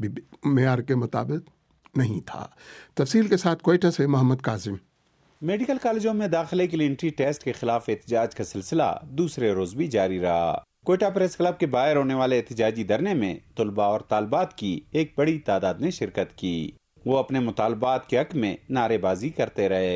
Speaker 1: के मुताबिक नहीं था। तफसील के साथ कोयटा से मोहम्मद काजिम।
Speaker 13: मेडिकल कॉलेजों में दाखिले के लिए एंट्री टेस्ट के खिलाफ एहतजाज का सिलसिला दूसरे रोज भी जारी रहा। कोयटा प्रेस क्लब के बाहर होने वाले एहतजाजी धरने में तलबा और तालिबात की एक बड़ी तादाद ने शिरकत की। वो अपने मुतालबात के हक में नारेबाजी करते रहे।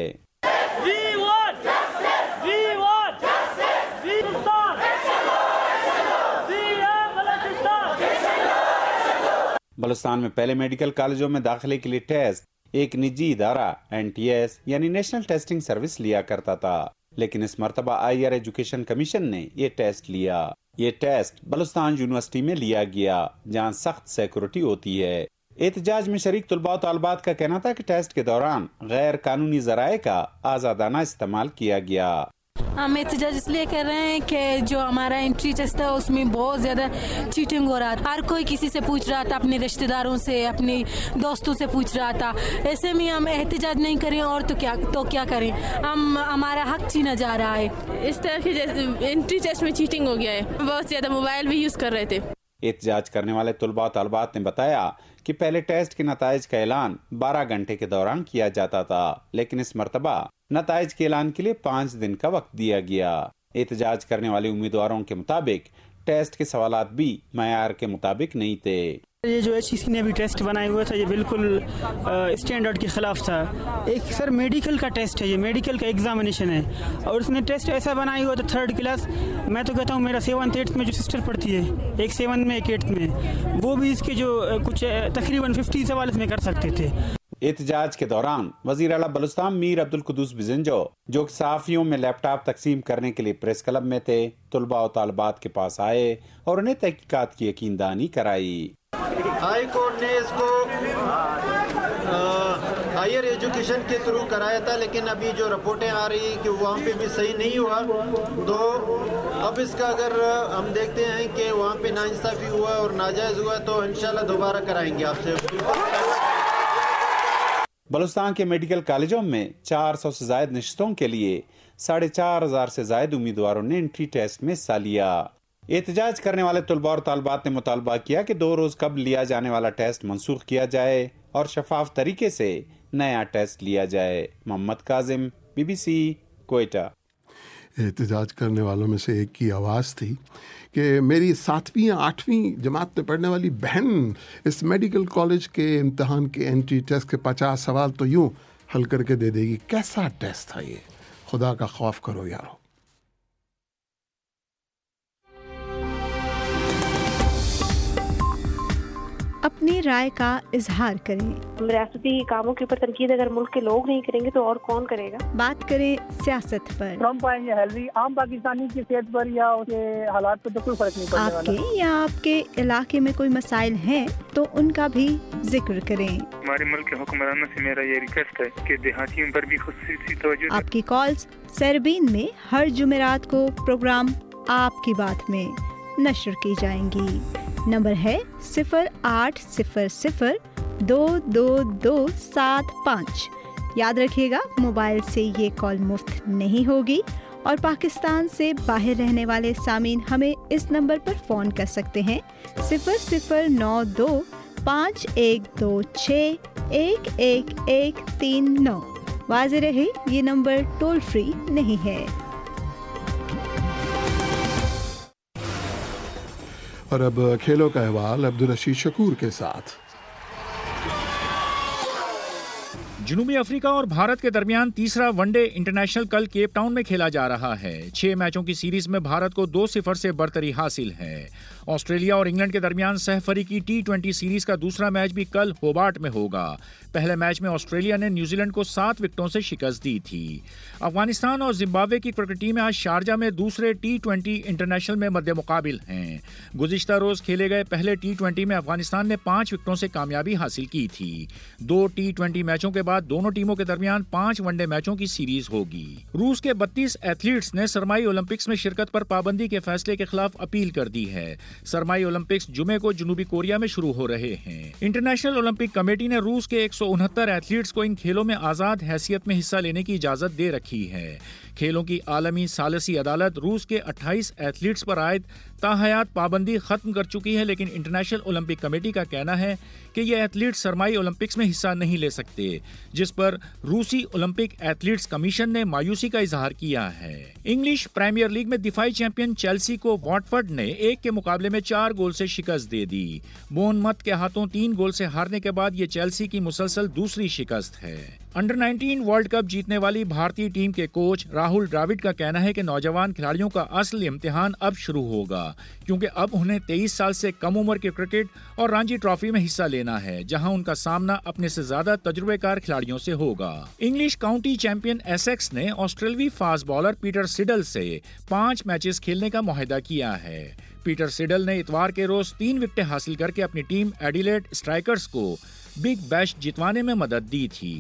Speaker 13: बलूचिस्तान में पहले मेडिकल कॉलेजों में दाखिले के लिए टेस्ट एक निजी इदारा NTS यानी नेशनल टेस्टिंग सर्विस लिया करता था, लेकिन इस मरतबा हायर एजुकेशन कमीशन ने ये टेस्ट लिया। ये टेस्ट बलूचिस्तान यूनिवर्सिटी में लिया गया, जहाँ सख्त सिक्योरिटी होती है। एहतजाज में शरीक तलबा और तालिबात का कहना था कि टेस्ट के दौरान गैर कानूनी जराए का आज़ादाना इस्तेमाल किया गया।
Speaker 14: हम एहतजाज इसलिए कर रहे हैं कि जो हमारा एंट्री टेस्ट था उसमें बहुत ज़्यादा चीटिंग हो रहा था। हर कोई किसी से पूछ रहा था, अपने रिश्तेदारों से, अपने दोस्तों से पूछ रहा था। ऐसे में हम एहतजाज नहीं करें और तो क्या करें, हमारा हक छीना जा रहा है।
Speaker 15: इस तरह के एंट्री टेस्ट में चीटिंग हो गया है, बहुत ज़्यादा मोबाइल भी यूज़ कर रहे थे।
Speaker 13: एहतजाज करने वाले तलबा तालिबात ने बताया कि पहले टेस्ट के नताइज का ऐलान 12 घंटे के दौरान किया जाता था, लेकिन इस मरतबा नताइज के ऐलान के लिए 5 दिन का वक्त दिया गया। एहतजाज करने वाले उम्मीदवारों के मुताबिक टेस्ट के सवालात भी मयार के मुताबिक नहीं थे।
Speaker 16: ये जो HEC ने भी टेस्ट बनाया हुआ था ये बिल्कुल स्टैंडर्ड के खिलाफ था। एक सर मेडिकल का टेस्ट है, ये मेडिकल का एग्जामिनेशन है और उसने टेस्ट ऐसा बनाया हुआ था 3rd क्लास। मैं तो कहता हूँ मेरा 7th 8th में जो सिस्टर पढ़ती है, एक 7th में एक 8th में, वो भी इसके जो कुछ तकरीबन 50 सवाल इसमें कर सकते थे।
Speaker 13: एहतजाज के दौरान वज़ीर आला बलूचिस्तान मीर अब्दुल कुद्दूस बिजंजो, जो सहाफ़ियों में लैपटॉप तकसीम करने के लिए प्रेस क्लब में थे, तलबा और तालिबात के पास आए और उन्हें तहकीकात की यकीनदानी कराई।
Speaker 17: हाई कोर्ट ने इसको हायर एजुकेशन के थ्रू कराया था, लेकिन अभी जो रिपोर्टें आ रही हैं कि वहाँ पे भी सही नहीं हुआ, तो अब इसका अगर हम देखते हैं कि वहाँ पे नाइंसाफ़ी हुआ और नाजायज़ हुआ तो इंशाल्लाह दोबारा कराएंगे आपसे।
Speaker 13: बलूचिस्तान के मेडिकल कॉलेजों में 400 से ज्यादा नशिस्तों के लिए 4,500 से ज्यादा उम्मीदवारों ने एंट्री टेस्ट में हिस्सा लिया। احتجاج کرنے والے طلباء اور طالبات نے مطالبہ کیا کہ 2 روز قبل لیا جانے والا ٹیسٹ منسوخ کیا جائے اور شفاف طریقے سے نیا ٹیسٹ لیا جائے۔ محمد کاظم، BBC، کوئٹہ۔
Speaker 1: احتجاج کرنے والوں میں سے ایک کی آواز تھی کہ میری 7ویں یا 8ویں جماعت میں پڑھنے والی بہن اس میڈیکل کالج کے امتحان کے انٹری ٹیسٹ کے 50 سوال تو یوں حل کر کے دے دے گی۔ کیسا ٹیسٹ تھا یہ؟ خدا کا خوف کرو یارو۔
Speaker 18: اپنی رائے کا اظہار کریں۔
Speaker 19: ریاستی کاموں کے اوپر تنقید اگر ملک کے لوگ نہیں کریں گے تو اور کون کرے گا؟
Speaker 18: بات کریں سیاست پر۔
Speaker 20: ٹرمپ آئیں یا ہیلری، عام پاکستانی کی صحت پر یا اس کے حالات پر تو کوئی فرق نہیں پڑنے والا۔
Speaker 18: آپ کے یا آپ کے علاقے میں کوئی مسائل ہیں تو ان کا بھی ذکر کریں۔
Speaker 21: ہمارے ملک کے حکمرانوں سے میرا یہ ریکویسٹ ہے کہ دیہاتیوں پر بھی خصوصی توجہ۔ آپ
Speaker 18: کی کالز سربین میں ہر جمعرات کو پروگرام آپ کی بات میں نشر کی جائیں گی۔ نمبر ہے 0800-222-75۔ یاد رکھیے گا موبائل سے یہ کال مفت نہیں ہوگی اور پاکستان سے باہر رہنے والے سامعین ہمیں اس نمبر پر فون کر سکتے ہیں 0092-512611139۔ واضح رہے یہ نمبر ٹول فری نہیں ہے۔
Speaker 1: اور اب کھیلوں کا احوال عبدالرشید شکور کے ساتھ۔
Speaker 22: جنوبی افریقہ اور بھارت کے درمیان تیسرا ون ڈے انٹرنیشنل کل کیپ ٹاؤن میں کھیلا جا رہا ہے۔ 6 میچوں کی سیریز میں بھارت کو 2-0 سے برتری حاصل ہے۔ آسٹریلیا اور انگلینڈ کے درمیان سہ فریقی T20 سیریز کا دوسرا میچ بھی کل ہوبارٹ میں ہوگا۔ پہلے میچ میں آسٹریلیا نے نیوزی لینڈ کو 7 وکٹوں سے شکست دی تھی۔ افغانستان اور زمبابوے کی کرکٹ ٹیمیں آج شارجہ میں دوسرے T20 انٹرنیشنل میں مد مقابل ہیں۔ گزشتہ روز کھیلے گئے پہلے T20 میں افغانستان نے 5 وکٹوں سے کامیابی حاصل کی تھی۔ 2 T20 میچوں کے بعد دونوں ٹیموں کے درمیان 5 ون ڈے میچوں کی سیریز ہوگی۔ روس کے 32 ایتھلیٹس نے سرمائی اولمپکس میں شرکت پر پابندی کے فیصلے کے خلاف اپیل کر دی ہے۔ سرمائی اولمپکس جمعے کو جنوبی کوریا میں شروع ہو رہے ہیں۔ انٹرنیشنل اولمپک کمیٹی نے روس کے 169 ایتھلیٹس کو ان کھیلوں میں آزاد حیثیت میں حصہ لینے کی اجازت دے رکھی ہے۔ کھیلوں کی عالمی ثالثی عدالت روس کے 28 ایتھلیٹس پر عائد تاحیات پابندی ختم کر چکی ہے، لیکن انٹرنیشنل اولمپک کمیٹی کا کہنا ہے کہ یہ ایتھلیٹ سرمائی اولمپکس میں حصہ نہیں لے سکتے، جس پر روسی اولمپک ایتھلیٹس کمیشن نے مایوسی کا اظہار کیا ہے۔ انگلش پریمیئر لیگ میں دفاعی چیمپئن چیلسی کو واٹفورڈ نے 1 کے مقابلے میں 4 گول سے شکست دے دی۔ بون مت کے ہاتھوں 3 گول سے ہارنے کے بعد یہ چیلسی کی مسلسل دوسری شکست ہے۔ انڈر 19 ورلڈ کپ جیتنے والی بھارتی ٹیم کے کوچ راہل ڈراوڈ کا کہنا ہے کہ نوجوان کھلاڑیوں کا اصل امتحان اب شروع ہوگا، کیونکہ اب انہیں 23 سال سے کم عمر کے کرکٹ اور رانجی ٹرافی میں حصہ لینا ہے، جہاں ان کا سامنا اپنے سے زیادہ تجربے کار کھلاڑیوں سے ہوگا۔ انگلش کاؤنٹی چیمپئن ایسیکس نے آسٹریلوی فاسٹ بالر پیٹر سیڈل سے 5 میچز کھیلنے کا معاہدہ کیا ہے۔ پیٹر سیڈل نے اتوار کے روز 3 وکٹیں حاصل کر کے اپنی ٹیم ایڈیلیڈ اسٹرائکرز کو بگ بیش جتوانے میں مدد دی تھی۔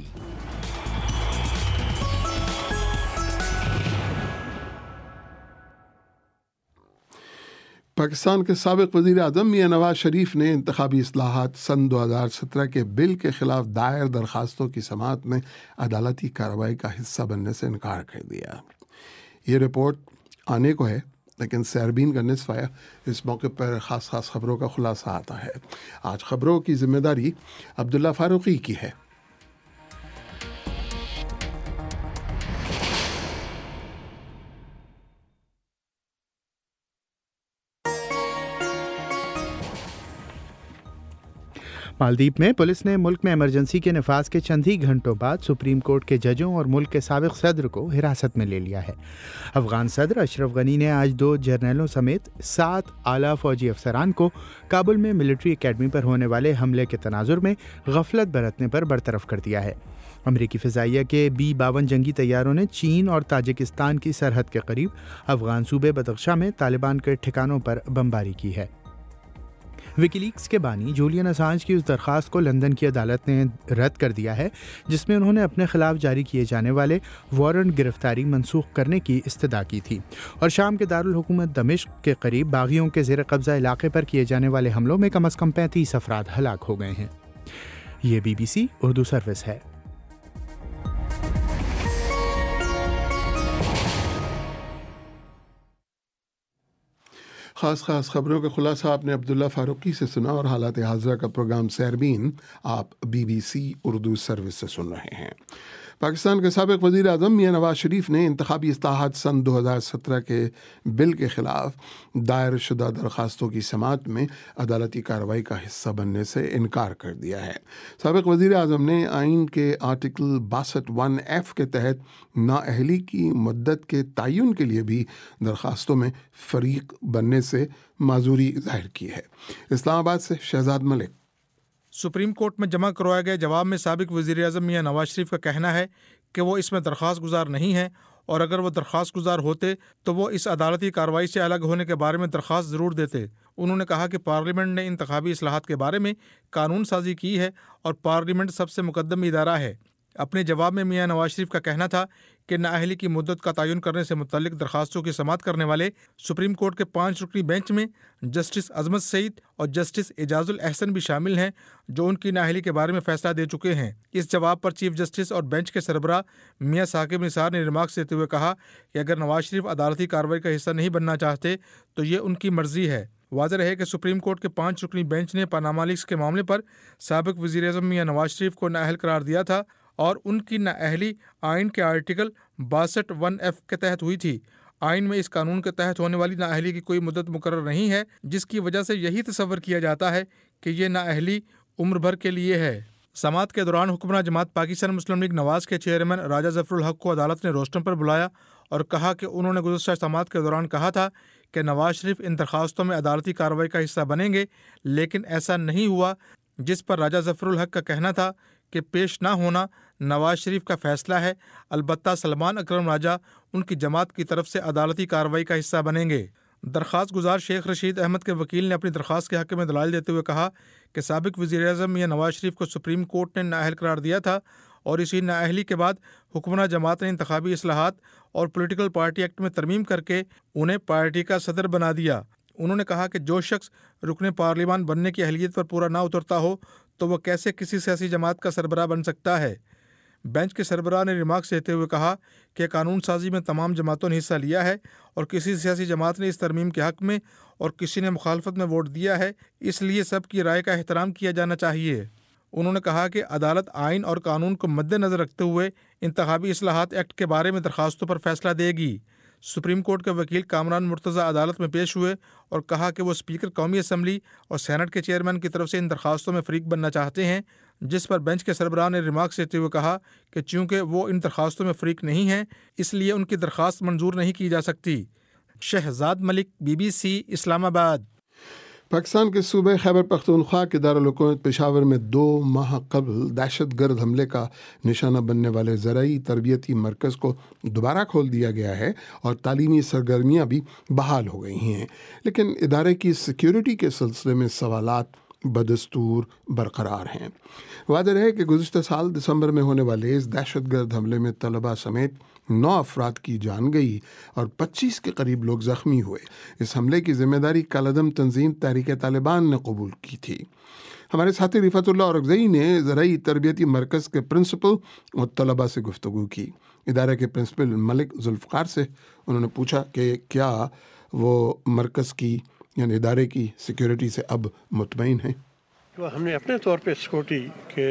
Speaker 1: پاکستان کے سابق وزیر اعظم میاں نواز شریف نے انتخابی اصلاحات سن 2017 کے بل کے خلاف دائر درخواستوں کی سماعت میں عدالتی کارروائی کا حصہ بننے سے انکار کر دیا۔ یہ رپورٹ آنے کو ہے، لیکن سیربین کا نصف آیا۔ اس موقع پر خاص خبروں کا خلاصہ آتا ہے۔ آج خبروں کی ذمہ داری عبداللہ فاروقی کی ہے۔
Speaker 3: مالدیپ میں پولیس نے ملک میں ایمرجنسی کے نفاذ کے چند ہی گھنٹوں بعد سپریم کورٹ کے ججوں اور ملک کے سابق صدر کو حراست میں لے لیا ہے۔ افغان صدر اشرف غنی نے آج 2 جرنیلوں سمیت 7 اعلیٰ فوجی افسران کو کابل میں ملٹری اکیڈمی پر ہونے والے حملے کے تناظر میں غفلت برتنے پر برطرف کر دیا ہے۔ امریکی فضائیہ کے B-52 جنگی طیاروں نے چین اور تاجکستان کی سرحد کے قریب افغان صوبے بدخشاں میں طالبان کے ٹھکانوں پر بمباری کی ہے۔ وکی لیکس کے بانی جولین اسانج کی اس درخواست کو لندن کی عدالت نے رد کر دیا ہے جس میں انہوں نے اپنے خلاف جاری کیے جانے والے وارنٹ گرفتاری منسوخ کرنے کی استدعا کی تھی، اور شام کے دارالحکومت دمشق کے قریب باغیوں کے زیر قبضہ علاقے پر کیے جانے والے حملوں میں کم از کم 35 افراد ہلاک ہو گئے ہیں۔ یہ BBC اردو سروس ہے۔
Speaker 1: खास खबरों का खुलासा आपने अब्दुल्ला फारूकी से सुना और हालात हाज़िरा का प्रोग्राम सैरबीन आप BBC उर्दू सर्विस से सुन रहे हैं। पाकिस्तान के साबिक वज़ीर आज़म मियां नवाज शरीफ ने इंतखाबी इस्लाहात सन 2017 के बिल के ख़िलाफ़ दायर शुदा दरख्वास्तों की समाअत में अदालती कार्रवाई का हिस्सा बनने से इनकार कर दिया है। साबिक वज़ीर आज़म ने आइन के आर्टिकल 62(1)(f) के तहत नाअहली की मुद्दत के तयन के लिए भी दरख्वास्तों में फ़रीक बनने से माजूरी ज़ाहिर की है। इस्लामाबाद से शहजाद मलिक।
Speaker 5: सुप्रीम कोर्ट में जमा करवाए गए जवाब में साबिक वज़ीर-ए-आज़म मियां नवाज शरीफ का कहना है कि वो इसमें दरख्वास्त गुजार नहीं है, और अगर वो दरख्वास्त गुजार होते तो वो इस अदालती कार्रवाई से अलग होने के बारे में दरख्वास्त ज़रूर देते। उन्होंने कहा कि पार्लियामेंट ने इंतखाबी इस्लाहात के बारे में कानून साजी की है और पार्लियामेंट सबसे मुकद्दम इदारा है। अपने जवाब में मियां नवाज शरीफ का कहना था कि नाअहली की मुद्दत का तयन करने से मुतल्लिक दरख्वास्तों की समाअत करने वाले सुप्रीम कोर्ट के 5 रुकनी बेंच में जस्टिस अजमत सईद और जस्टिस एजाजुल अहसन भी शामिल हैं, जो उनकी नाअहली के बारे में फैसला दे चुके हैं। इस जवाब पर चीफ जस्टिस और बेंच के सरबराह मियां साकिब निसार ने रिमार्क्स देते हुए कहा कि अगर नवाज शरीफ अदालती कार्रवाई का हिस्सा नहीं बनना चाहते तो ये उनकी मर्जी है। वाज़ेह है कि सुप्रीम कोर्ट के 5 रुकनी बेंच ने पनामा लीक्स के मामले पर साबिक वज़ीर-ए-आज़म मियां नवाज शरीफ को नाअहल करार दिया था और उनकी नाअहली आइन के आर्टिकल 62(1)(f) के तहत हुई थी। आइन में इस कानून के तहत होने वाली नाअहली की कोई मुद्दत मुकर्रर नहीं है, जिसकी वजह से यही तसव्वुर किया जाता है कि ये नाअहली उम्र भर के लिए है। समाअत के दौरान हुक्मरान जमात पाकिस्तान मुस्लिम लीग नवाज के चेयरमैन राजा ज़फ़रुल हक को अदालत ने रोस्टम पर बुलाया और कहा कि उन्होंने गुज़श्ता समाअत के दौरान कहा था कि नवाज शरीफ इन दरख्वास्तों में अदालती कार्रवाई का हिस्सा बनेंगे, लेकिन ऐसा नहीं हुआ, जिस पर राजा ज़फ़रुल हक का कहना था कि पेश ना होना नवाज शरीफ का फ़ैसला है, अलबत्ता सलमान अकरम राजा उनकी जमात की तरफ से अदालती कार्रवाई का हिस्सा बनेंगे। दरख्वास्त गुजार शेख रशीद अहमद के वकील ने अपनी दरख्वास्त के हक़ में दलाइल देते हुए कहा कि साबिक वज़ीर-ए-आज़म मियां नवाज शरीफ को सुप्रीम कोर्ट ने नाअहल करार दिया था और इसी नाअहली के बाद हुक्मरान जमात ने इंतखाबी इस्लाहात और पॉलिटिकल पार्टी एक्ट में तरमीम करके उन्हें पार्टी का सदर बना दिया। उन्होंने कहा कि जो शख्स रुकने पार्लियामान बनने की अहलियत पर पूरा ना उतरता हो तो वह कैसे किसी सियासी जमात का सरबराह बन सकता है। बेंच के सरबराह ने रिमार्क्स देते हुए कहा कि कानून साजी में तमाम जमातों ने हिस्सा लिया है और किसी सियासी जमात ने इस तरमीम के हक़ में और किसी ने मुखालफत में वोट दिया है, इसलिए सब की राय का एहतराम किया जाना चाहिए। उन्होंने कहा कि अदालत आइन और कानून को मद्देनज़र रखते हुए इंतखाबी इस्लाहात एक्ट के बारे में दरख्वास्तों पर फैसला देगी। सुप्रीम कोर्ट के वकील कामरान मुर्तज़ा अदालत में पेश हुए और कहा कि वो स्पीकर कौमी असम्बली और सेनेट के चेयरमैन की तरफ से इन दरख्वास्तों में फ़रीक बनना चाहते हैं, जिस पर बेंच के सरबराह ने रिमार्क्स देते हुए कहा कि चूँकि वो इन दरख्वास्तों में फ़रीक नहीं हैं, इसलिए उनकी दरख्वास्त मंजूर नहीं की जा सकती। शहजाद मलिक, BBC, इस्लामाबाद।
Speaker 1: पाकिस्तान के सूबे खैबर पख्तूनख्वा के दारुल हुकूमत पेशावर में 2 माह कबल दहशत गर्द हमले का निशाना बनने वाले ज़राई तरबियती मरकज़ को दोबारा खोल दिया गया है और तालीमी सरगर्मियाँ भी बहाल हो गई हैं, लेकिन इदारे की सिक्योरिटी के सिलसिले में सवालात बदस्तूर बरकरार हैं। वाज़ेह है कि गुज़श्ता साल दिसंबर में होने वाले इस दहशत गर्द हमले में तलबा समेत 9 अफराद की जान गई और 25 के करीब लोग ज़ख्मी हुए। इस हमले की जिम्मेदारी कलअदम तंजीम तहरीक तालिबान ने कबूल की थी। हमारे साथी रिफातुल्लाह औरकज़ई ने ज़राई तरबियती मरकज़ के प्रिंसिपल और तलबा से गुफ्तगू की। इदारे के प्रिंसिपल मलिक जुल्फ़कार से उन्होंने पूछा कि क्या वो मरकज़ की यानी इदारे की सिक्योरिटी से अब मुतमईन हैं।
Speaker 7: तो हमने अपने तौर पे सिक्योरिटी के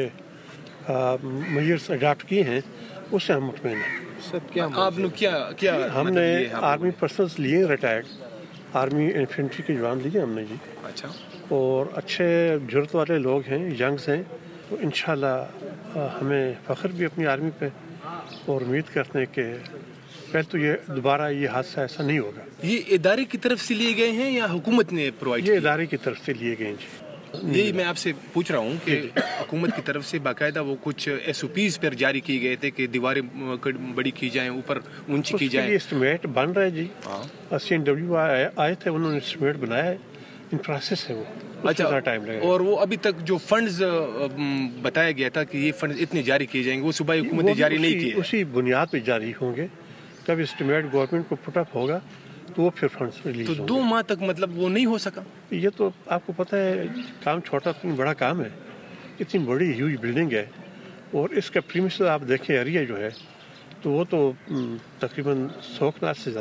Speaker 7: मेजर्स अडॉप्ट किए हैं, उससे हम मुतमईन हैं।
Speaker 23: सब क्या आप लोग क्या
Speaker 7: हमने आर्मी पर्सनल्स लिए, रिटायर्ड आर्मी इन्फेंट्री के जवान लिए हमने जी।
Speaker 23: अच्छा।
Speaker 7: और अच्छे जुर्रत वाले लोग हैं, यंग्स हैं, तो इंशाल्लाह हमें फ़ख्र भी अपनी आर्मी पे और उम्मीद करते हैं कि पहले तो ये दोबारा ये हादसा ऐसा नहीं होगा।
Speaker 23: ये इदारे की तरफ से लिए गए हैं या हुकूमत ने प्रोवाइड?
Speaker 7: ये इदारे की तरफ से लिए गए हैं जी।
Speaker 23: यही मैं आपसे पूछ रहा हूँ कि हुकूमत की तरफ से बाकायदा वो कुछ SOPs पर जारी किए गए थे कि दीवारें बड़ी की जाएं, ऊपर ऊंची की जाएं।
Speaker 7: एस्टिमेट बन रहा है जी। CNW आए थे, उन्होंने एस्टिमेट बनाया है, इन प्रोसेस है वो।
Speaker 23: अच्छा,
Speaker 7: टाइम लगेगा।
Speaker 23: और वो अभी तक जो फंड्स बताया गया था कि ये फंड्स इतने जारी किए जाएंगे, वो सूबाई हुकूमत ने जारी नहीं किए।
Speaker 7: उसी बुनियाद पर जारी होंगे, तब एस्टिमेट गवर्नमेंट को पुटअप होगा तो वो फिर फंड्स रिलीज
Speaker 23: तो 2 माह तक मतलब वो नहीं हो सका।
Speaker 7: ये तो आपको पता है काम छोटा इतनी बड़ा काम है, इतनी बड़ी ह्यूज बिल्डिंग है और इसका प्रीमिस आप देखें एरिया जो है तो वो तो तकरीबन 100 कनाल से ज़्यादा है।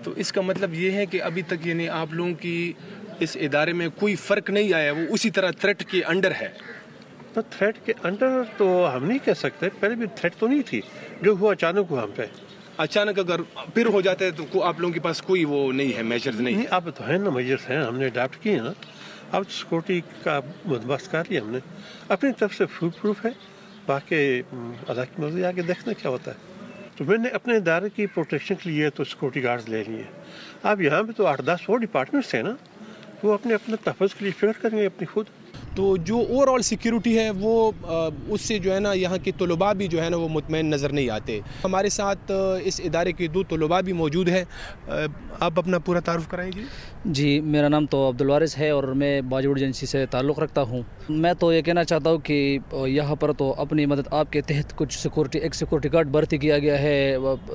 Speaker 23: تو اس کا مطلب یہ ہے کہ ابھی تک یعنی آپ لوگوں کی اس ادارے میں کوئی فرق نہیں آیا, وہ اسی طرح تھریٹ کے انڈر ہے؟
Speaker 7: تو تھریٹ کے انڈر تو ہم نہیں کہہ سکتے, پہلے بھی تھریٹ تو نہیں تھی, جو ہوا اچانک ہوا ہم پہ.
Speaker 23: اچانک اگر پھر ہو جاتا ہے تو آپ لوگوں کے پاس کوئی وہ نہیں ہے, میجرز نہیں ہے؟
Speaker 7: اب تو ہے نا میجرز ہیں, ہم نے اڈاپٹ کیے ہیں نا. اب سیکورٹی کا بندوبست کر لیا ہم نے اپنی طرف سے, فول پروف ہے. باقی اللہ کی مرضی آگے دیکھنا کیا ہوتا ہے. تو میں نے اپنے ادارے کی پروٹیکشن کے لیے تو سیکورٹی گارڈز لے لیے. اب یہاں پہ تو 8-10 اور ڈپارٹمنٹس ہیں نا, وہ اپنے تحفظ کے لیے فکر کریں گے اپنی خود.
Speaker 23: تو جو اوور آل سیکیورٹی ہے وہ اس سے جو ہے نا یہاں کے طلباء بھی جو ہے نا وہ مطمئن نظر نہیں آتے. ہمارے ساتھ اس ادارے کے 2 طلباء بھی موجود ہیں. آپ اپنا پورا تعارف کرائیں گے؟
Speaker 2: جی, میرا نام تو عبدالوارث ہے اور میں بالی ووڈ ایجنسی سے تعلق رکھتا ہوں. میں تو یہ کہنا چاہتا ہوں کہ یہاں پر تو اپنی مدد آپ کے تحت کچھ سیکورٹی گارڈ بھرتی کیا گیا ہے.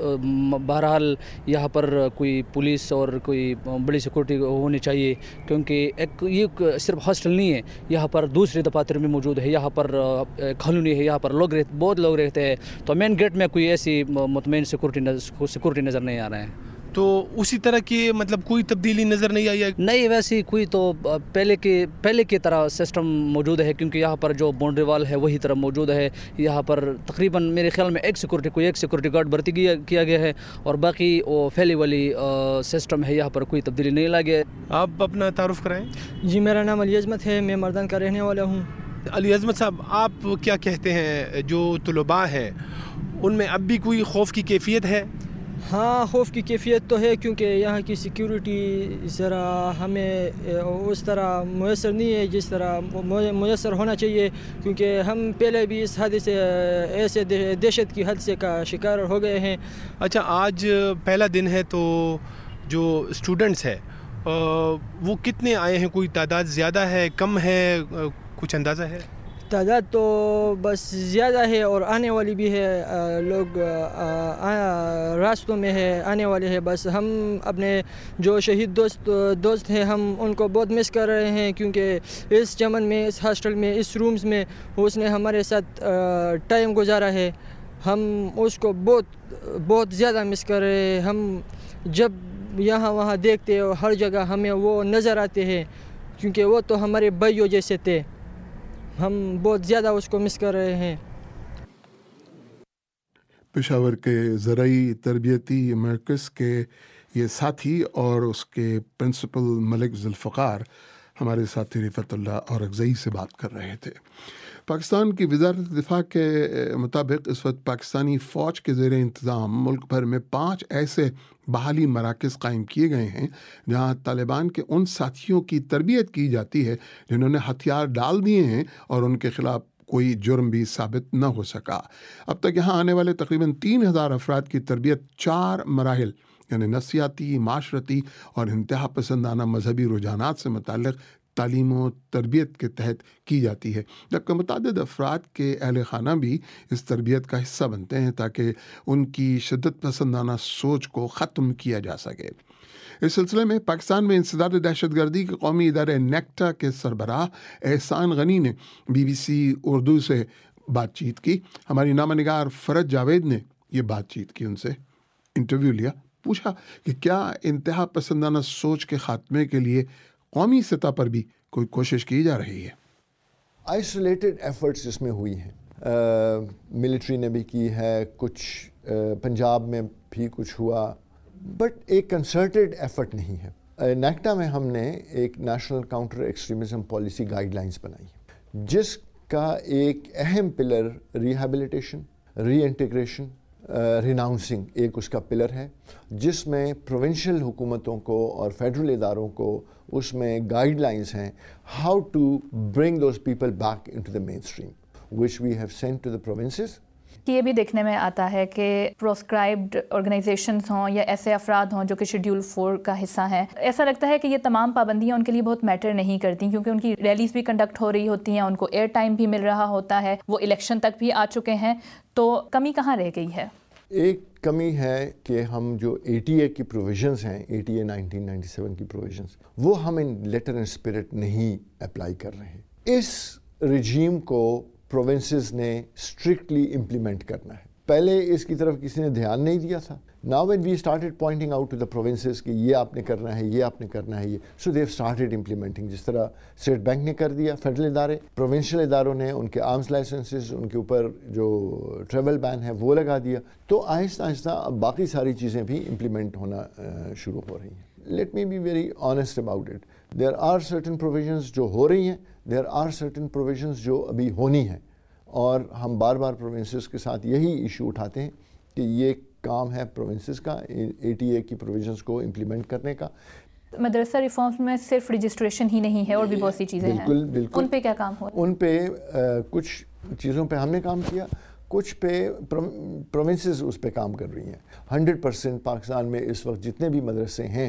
Speaker 2: بہرحال یہاں پر کوئی پولیس اور کوئی بڑی سیکورٹی ہونی چاہیے, کیونکہ یہ صرف ہاسٹل نہیں ہے, یہاں پر دوسرے دفاتر بھی موجود ہے, یہاں پر کالونی ہے, یہاں پر بہت لوگ رہتے ہیں. تو مین گیٹ میں کوئی ایسی مطمئن سیکورٹی نظر نہیں آ رہے ہیں.
Speaker 23: تو اسی طرح کی مطلب کوئی تبدیلی نظر نہیں آئی ہے؟
Speaker 2: نہیں, ویسی کوئی تو پہلے کی طرح سسٹم موجود ہے, کیونکہ یہاں پر جو باؤنڈری وال ہے وہی طرح موجود ہے. یہاں پر تقریباً میرے خیال میں ایک سیکورٹی گارڈ بھرتی کیا گیا ہے, اور باقی وہ پھیلی والی سسٹم ہے, یہاں پر کوئی تبدیلی نہیں لا گیا.
Speaker 23: آپ اپنا تعارف کرائیں.
Speaker 6: جی, میرا نام علی عظمت ہے, میں مردان کا رہنے والا ہوں.
Speaker 23: علی عظمت صاحب, آپ کیا کہتے ہیں, جو طلباء ہیں ان میں اب بھی کوئی خوف کی کیفیت ہے؟
Speaker 6: ہاں, خوف کی کیفیت تو ہے, کیونکہ یہاں کی سیکیورٹی ذرا ہمیں اس طرح میسر نہیں ہے جس طرح میسر ہونا چاہیے, کیونکہ ہم پہلے بھی اس حادثے سے ایسے دہشت کی حادثے کا شکار ہو گئے ہیں.
Speaker 23: اچھا, آج پہلا دن ہے, تو جو اسٹوڈنٹس ہیں وہ کتنے آئے ہیں؟ کوئی تعداد زیادہ ہے, کم ہے, کچھ اندازہ ہے؟
Speaker 6: تعداد تو بس زیادہ ہے اور آنے والی بھی ہے, لوگ راستوں میں ہے, آنے والے ہیں. بس ہم اپنے جو شہید دوست ہیں ہم ان کو بہت مس کر رہے ہیں, کیونکہ اس چمن میں, اس ہاسٹل میں, اس رومز میں اس نے ہمارے ساتھ ٹائم گزارا ہے. ہم اس کو بہت زیادہ مس کر رہے ہیں. ہم جب یہاں وہاں دیکھتے ہیں, ہر جگہ ہمیں وہ نظر آتے ہیں, کیونکہ وہ تو ہمارے بھائیوں جیسے تھے. ہم بہت زیادہ اس کو مس کر رہے ہیں.
Speaker 1: پشاور کے زرعی تربیتی مرکز کے یہ ساتھی اور اس کے پرنسپل ملک ذوالفقار ہمارے ساتھی رفعت اللہ اور اغزئی سے بات کر رہے تھے. پاکستان کی وزارت دفاع کے مطابق اس وقت پاکستانی فوج کے زیر انتظام ملک بھر میں 5 ایسے بحالی مراکز قائم کیے گئے ہیں جہاں طالبان کے ان ساتھیوں کی تربیت کی جاتی ہے جنہوں نے ہتھیار ڈال دیے ہیں اور ان کے خلاف کوئی جرم بھی ثابت نہ ہو سکا. اب تک یہاں آنے والے تقریباً 3000 افراد کی تربیت 4 مراحل یعنی نفسیاتی, معاشرتی اور انتہا پسندانہ مذہبی رجحانات سے متعلق تعلیم و تربیت کے تحت کی جاتی ہے, جبکہ متعدد افراد کے اہل خانہ بھی اس تربیت کا حصہ بنتے ہیں تاکہ ان کی شدت پسندانہ سوچ کو ختم کیا جا سکے. اس سلسلے میں پاکستان میں انسداد دہشت گردی کے قومی ادارے نیکٹا کے سربراہ احسان غنی نے BBC اردو سے بات چیت کی. ہماری نامہ نگار فرج جاوید نے یہ بات چیت کی, ان سے انٹرویو لیا, پوچھا کہ کیا انتہا پسندانہ سوچ کے خاتمے کے لیے قومی سطح پر بھی کوئی کوشش کی جا رہی ہے.
Speaker 8: آئسولیٹڈ ایفرٹس اس میں ہوئی ہیں, ملٹری نے بھی کی ہے, کچھ پنجاب میں بھی کچھ ہوا, بٹ ایک کنسرٹڈ ایفرٹ نہیں ہے. نیکٹا میں ہم نے ایک national counter extremism policy guidelines بنائی ہیں, جس کا ایک اہم pillar rehabilitation, reintegration, renouncing ایک اس کا پلر ہے, جس میں پروونشل حکومتوں کو اور فیڈرل اداروں کو اس میں گائیڈ لائنز ہیں how to bring those people back into the mainstream, which we have sent to the provinces.
Speaker 24: یہ بھی دیکھنے میں آتا ہے کہ پروسکرائبڈ آرگنائزیشنز ہوں یا ایسے افراد ہوں جو کہ شیڈیول 4 کا حصہ ہیں, ایسا لگتا ہے کہ یہ تمام پابندیاں ان کے لیے بہت میٹر نہیں کرتی, کیونکہ ان کی ریلیز بھی کنڈکٹ ہو رہی ہوتی ہیں, ان کو ایئر ٹائم بھی مل رہا ہوتا ہے, وہ الیکشن تک بھی آ چکے ہیں. تو کمی کہاں رہ گئی ہے؟
Speaker 8: ایک کمی ہے کہ ہم جو ATA کی پروویژنز ہیں, ATA 1997 کی پروویژنز, وہ ہم ان لیٹر اینڈ اسپرٹ نہیں اپلائی کر رہے ہیں. اس رجیم کو پروونسز نے اسٹرکٹلی امپلیمنٹ کرنا ہے. پہلے اس کی طرف کسی نے دھیان نہیں دیا تھا. Now when we started pointing out to the provinces کہ یہ آپ نے کرنا ہے, یہ آپ نے کرنا ہے, یہ so they've started implementing. جس طرح اسٹیٹ بینک نے کر دیا, فیڈرل ادارے, پروونشل اداروں نے ان کے آرمز لائسنسز, ان کے اوپر جو ٹریول بین ہے وہ لگا دیا. تو آہستہ آہستہ اب باقی ساری چیزیں بھی امپلیمنٹ ہونا شروع ہو رہی ہیں. Let me be very honest about it. There are certain provisions جو ہو رہی ہیں, there are certain provisions جو ابھی ہونی ہیں, اور ہم بار بار پروونسز کے ساتھ یہی ایشو اٹھاتے ہیں کہ یہ کام ہے پروونسز کا ATA کی پروویژنز کو امپلیمنٹ کرنے کا.
Speaker 24: مدرسہ ریفارمز میں صرف رجسٹریشن ہی نہیں ہے اور بھی بہت سی چیزیں ہیں. بالکل. ان پہ کیا کام ہو؟
Speaker 8: ان پہ کچھ چیزوں پہ ہم نے کام کیا, کچھ پہ پروونسز اس پہ کام کر رہی ہیں. 100% پاکستان میں اس وقت جتنے بھی مدرسے ہیں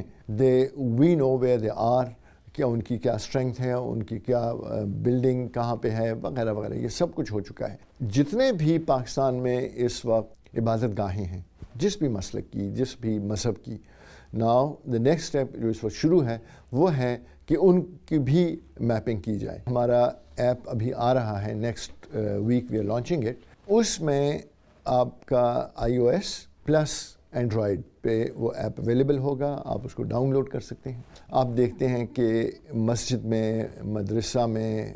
Speaker 8: we know where they are, کیا ان کی کیا اسٹرینگتھ ہے, ان کی کیا بلڈنگ کہاں پہ ہے وغیرہ وغیرہ, یہ سب کچھ ہو چکا ہے. جتنے بھی پاکستان میں اس وقت عبادت گاہیں ہیں, جس بھی مسلک کی, جس بھی مذہب کی, ناؤ دا نیکسٹ اسٹیپ جو اس وقت شروع ہے وہ ہے کہ ان کی بھی میپنگ کی جائے. ہمارا ایپ ابھی آ رہا ہے, next week we are launching it. اس میں آپ کا iOS پلس اینڈرائڈ پہ وہ ایپ اویلیبل ہوگا, آپ اس کو ڈاؤن لوڈ کر سکتے ہیں. آپ دیکھتے ہیں کہ مسجد میں, مدرسہ میں,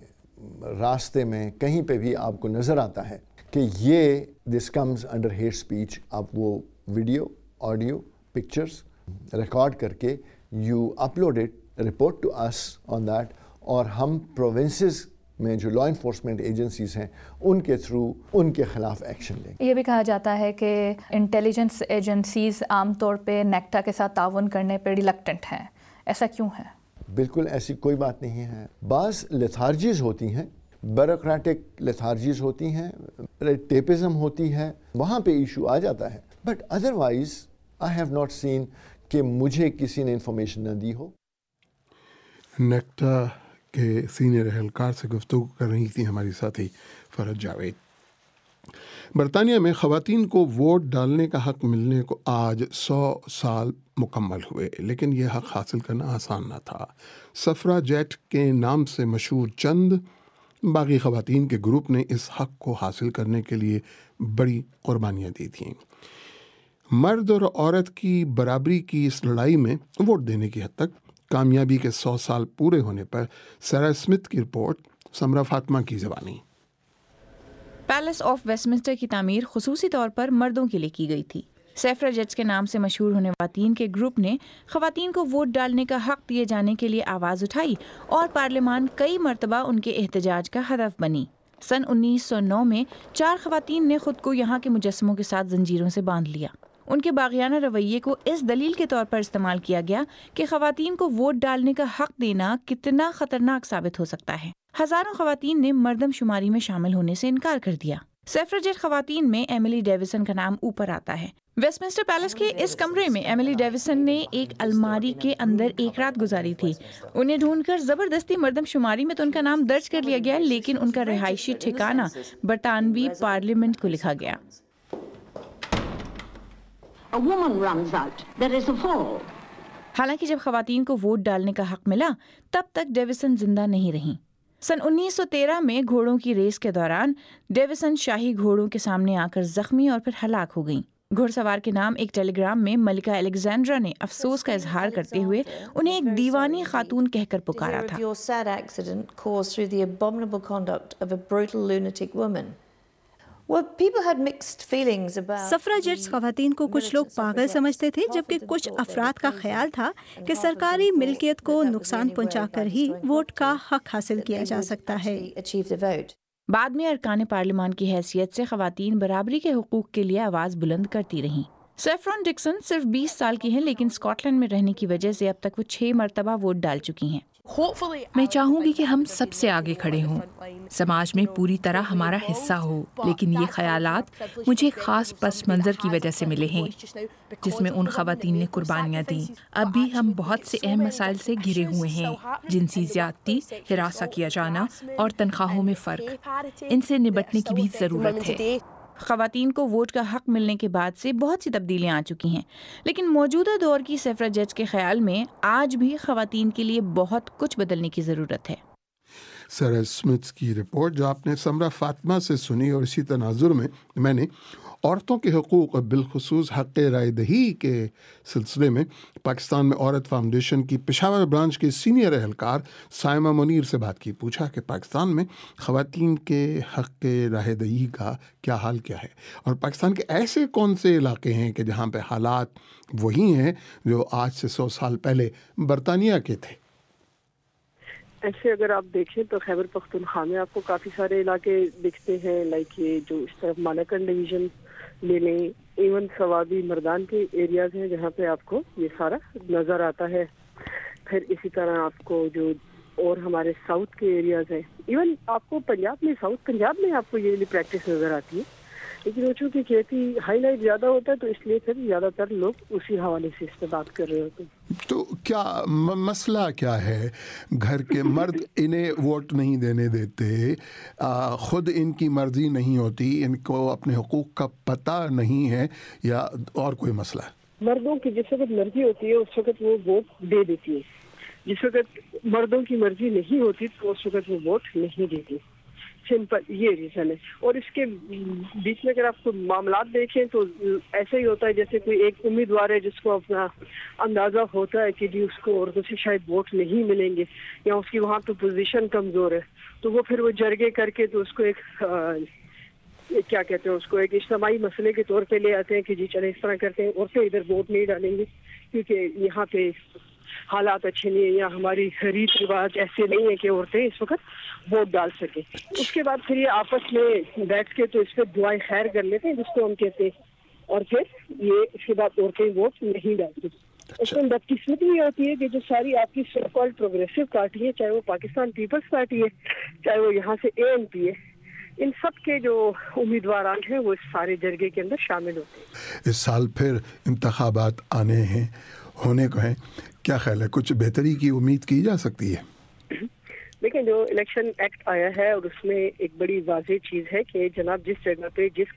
Speaker 8: راستے میں, کہیں پہ بھی آپ کو نظر آتا ہے کہ یہ this comes under hate speech. آپ وہ ویڈیو, آڈیو, پکچرز ریکارڈ کر کے you upload it, report to us on that, اور ہم پروونسز میں جو لا انفورسمنٹ ایجنسیز ہیں ان کے تھرو ان کے خلاف ایکشن لیں.
Speaker 24: یہ بھی کہا جاتا ہے کہ انٹیلیجنس ایجنسیز عام طور پہ نیکٹا کے ساتھ تعاون کرنے پہ ریلکٹنٹ ہیں, ایسا کیوں ہے؟
Speaker 8: بالکل ایسی کوئی بات نہیں ہے. بعض لیتھارجیز ہوتی ہیں, بیوروکریٹک لیتھارجیز ہوتی ہیں, ریڈ ٹیپزم ہوتی ہے, وہاں پہ ایشو آ جاتا ہے. But otherwise I have not seen کہ مجھے کسی نے انفارمیشن نہ دی ہو.
Speaker 1: نیکٹا کے سینئر اہلکار سے گفتگو کر رہی تھی ہماری ساتھی فرحت جاوید. برطانیہ میں خواتین کو ووٹ ڈالنے کا حق ملنے کو آج 100 سال مکمل ہوئے, لیکن یہ حق حاصل کرنا آسان نہ تھا. سفراجیٹ کے نام سے مشہور چند باغی خواتین کے گروپ نے اس حق کو حاصل کرنے کے لیے بڑی قربانیاں دی تھیں. مرد اور عورت کی برابری کی اس لڑائی میں ووٹ دینے کی حد تک کامیابی کے 100 سال پورے ہونے پر سیرا اسمتھ کی رپورٹ, سمرا فاطمہ کی زبانی.
Speaker 4: پیلس آف ویسٹ منسٹر کی تعمیر خصوصی طور پر مردوں کے لیے کی گئی تھی. سیفراجیٹس کے نام سے مشہور ہونے خواتین کے گروپ نے خواتین کو ووٹ ڈالنے کا حق دیے جانے کے لیے آواز اٹھائی اور پارلیمان کئی مرتبہ ان کے احتجاج کا ہدف بنی. سن 1909 میں 4 خواتین نے خود کو یہاں کے مجسموں کے ساتھ زنجیروں سے باندھ لیا. ان کے باغیانہ رویے کو اس دلیل کے طور پر استعمال کیا گیا کہ خواتین کو ووٹ ڈالنے کا حق دینا کتنا خطرناک ثابت ہو سکتا ہے. ہزاروں خواتین نے مردم شماری میں شامل ہونے سے انکار کر دیا. سیفراجیٹ خواتین میں ایملی ڈیوسن کا نام اوپر آتا ہے. ویسٹ منسٹر پیلس کے اس کمرے میں ایملی ڈیوسن نے ایک الماری کے اندر ایک رات گزاری تھی. انہیں ڈھونڈ کر زبردستی مردم شماری میں تو ان کا نام درج کر لیا گیا, لیکن ان کا رہائشی ٹھکانہ برطانوی پارلیمنٹ کو لکھا گیا. حالانکہ جب خواتین کو ووٹ ڈالنے کا حق ملا تب تک ڈیوسن زندہ نہیں رہیں. سن 1913 میں گھوڑوں کی ریس کے دوران ڈیوسن شاہی گھوڑوں کے سامنے آ کر زخمی اور پھر ہلاک ہو گئیں. گھڑ سوار کے نام ایک ٹیلی گرام میں ملکہ الیگزینڈرا نے افسوس کا اظہار کرتے ہوئے انہیں ایک دیوانی خاتون کہہ کر پکارا تھا.
Speaker 18: سفراجیٹس خواتین کو کچھ لوگ پاگل سمجھتے تھے, جبکہ کچھ افراد کا خیال تھا کہ سرکاری ملکیت کو نقصان پہنچا کر ہی ووٹ کا حق حاصل کیا جا سکتا ہے.
Speaker 4: بعد میں ارکان پارلیمان کی حیثیت سے خواتین برابری کے حقوق کے لیے آواز بلند کرتی رہیں. سیفران ڈکسن صرف 20 سال کی ہیں, لیکن اسکاٹ لینڈ میں رہنے کی وجہ سے اب تک وہ 6 مرتبہ ووٹ ڈال چکی ہیں.
Speaker 9: میں چاہوں گی کہ ہم سب سے آگے کھڑے ہوں, سماج میں پوری طرح ہمارا حصہ ہو, لیکن یہ خیالات مجھے ایک خاص پس منظر کی وجہ سے ملے ہیں جس میں ان خواتین نے قربانیاں دیں. اب بھی ہم بہت سے اہم مسائل سے گھرے ہوئے ہیں, جنسی زیادتی, ہراساں کیا جانا اور تنخواہوں میں فرق. ان سے نبٹنے کی بھی ضرورت ہے.
Speaker 4: خواتین کو ووٹ کا حق ملنے کے بعد سے بہت سی تبدیلیاں آ چکی ہیں, لیکن موجودہ دور کی سیفراجیٹس کے خیال میں آج بھی خواتین کے لیے بہت کچھ بدلنے کی ضرورت ہے.
Speaker 1: سر اسمتھ کی رپورٹ جو آپ نے سمرہ فاطمہ سے سنی، اور اسی تناظر میں میں نے عورتوں کے حقوق اور بالخصوص حق رائے دہی کے سلسلے میں پاکستان میں عورت فاؤنڈیشن کی پشاور برانچ کے سینئر اہلکار سائمہ منیر سے بات کی. پوچھا کہ پاکستان میں خواتین کے حق رائے دہی کا کیا حال کیا ہے، اور پاکستان کے ایسے کون سے علاقے ہیں کہ جہاں پہ حالات وہی ہیں جو آج سے 100 سال پہلے برطانیہ کے تھے.
Speaker 10: ایسے اگر آپ دیکھیں تو خیبر پختونخوا میں آپ کو کافی سارے علاقے دکھتے ہیں، لائک یہ جو اس طرف مالاکنڈ ڈویژن لے لیں، ایون سوابی مردان کے ایریاز ہیں جہاں پہ آپ کو یہ سارا نظر آتا ہے. پھر اسی طرح آپ کو جو اور ہمارے ساؤتھ کے ایریاز ہیں، ایون آپ کو پنجاب میں، ساؤتھ پنجاب میں آپ کو یہ والی پریکٹس نظر آتی ہے. لیکن وہ چونکہ کھیتی ہائی لائٹ زیادہ ہوتا ہے تو اس لیے پھر زیادہ تر لوگ اسی حوالے سے اس پہ بات کر رہے ہوتے ہیں.
Speaker 1: تو کیا مسئلہ کیا ہے؟ گھر کے مرد انہیں ووٹ نہیں دینے دیتے، خود ان کی مرضی نہیں ہوتی، ان کو اپنے حقوق کا پتہ نہیں ہے، یا اور کوئی مسئلہ ہے؟
Speaker 10: مردوں کی جس وقت مرضی ہوتی ہے اس وقت وہ ووٹ دے دیتی ہے، جس وقت مردوں کی مرضی نہیں ہوتی تو اس وقت وہ ووٹ نہیں دیتی. سمپل یہ ریزن ہے. اور اس کے بیچ میں اگر آپ کو معاملات دیکھیں تو ایسا ہی ہوتا ہے جیسے کوئی ایک امیدوار ہے جس کو اپنا اندازہ ہوتا ہے کہ جی اس کو عورتوں سے شاید ووٹ نہیں ملیں گے، یا اس کی وہاں پہ پوزیشن کمزور ہے، تو وہ پھر وہ جرگے کر کے تو اس کو ایک کیا کہتے ہیں، اس کو ایک اجتماعی مسئلے کے طور پہ لے آتے ہیں کہ جی چلے اس طرح کرتے ہیں، عورتیں ادھر ووٹ نہیں ڈالیں گے کیونکہ یہاں پہ حالات اچھے نہیں ہیں، یا ہماری ریت رواج ایسے نہیں ہیں کہ عورتیں اس وقت ووٹ ڈال سکیں. اس کے بعد پھر یہ آپس میں بیٹھ کے تو اس پہ دعائیں خیر کر لیتے ہیں جس کو ہم کہتے ہیں، اور پھر یہ اس کے بعد عورتیں ووٹ نہیں ڈالتی. اس میں بدقسمتی یہ ہوتی ہے کہ جو ساری آپ کی سو کالڈ پروگریسو پارٹی ہے، چاہے وہ پاکستان پیپلز پارٹی ہے، چاہے وہ یہاں سے ANP ہے، ان سب کے جو امیدواران ہیں وہ اس سارے جرگے کے اندر شامل ہوتے ہیں.
Speaker 1: اس سال پھر انتخابات آنے ہیں، ہونے کو ہیں، کیا خیال ہے کچھ بہتری کی امید کی جا سکتی ہے؟
Speaker 10: دیکھیں جو الیکشن ایکٹ آیا ہے اور اس میں ایک بڑی واضح چیز ہے کہ جناب جس جگہ پہ جس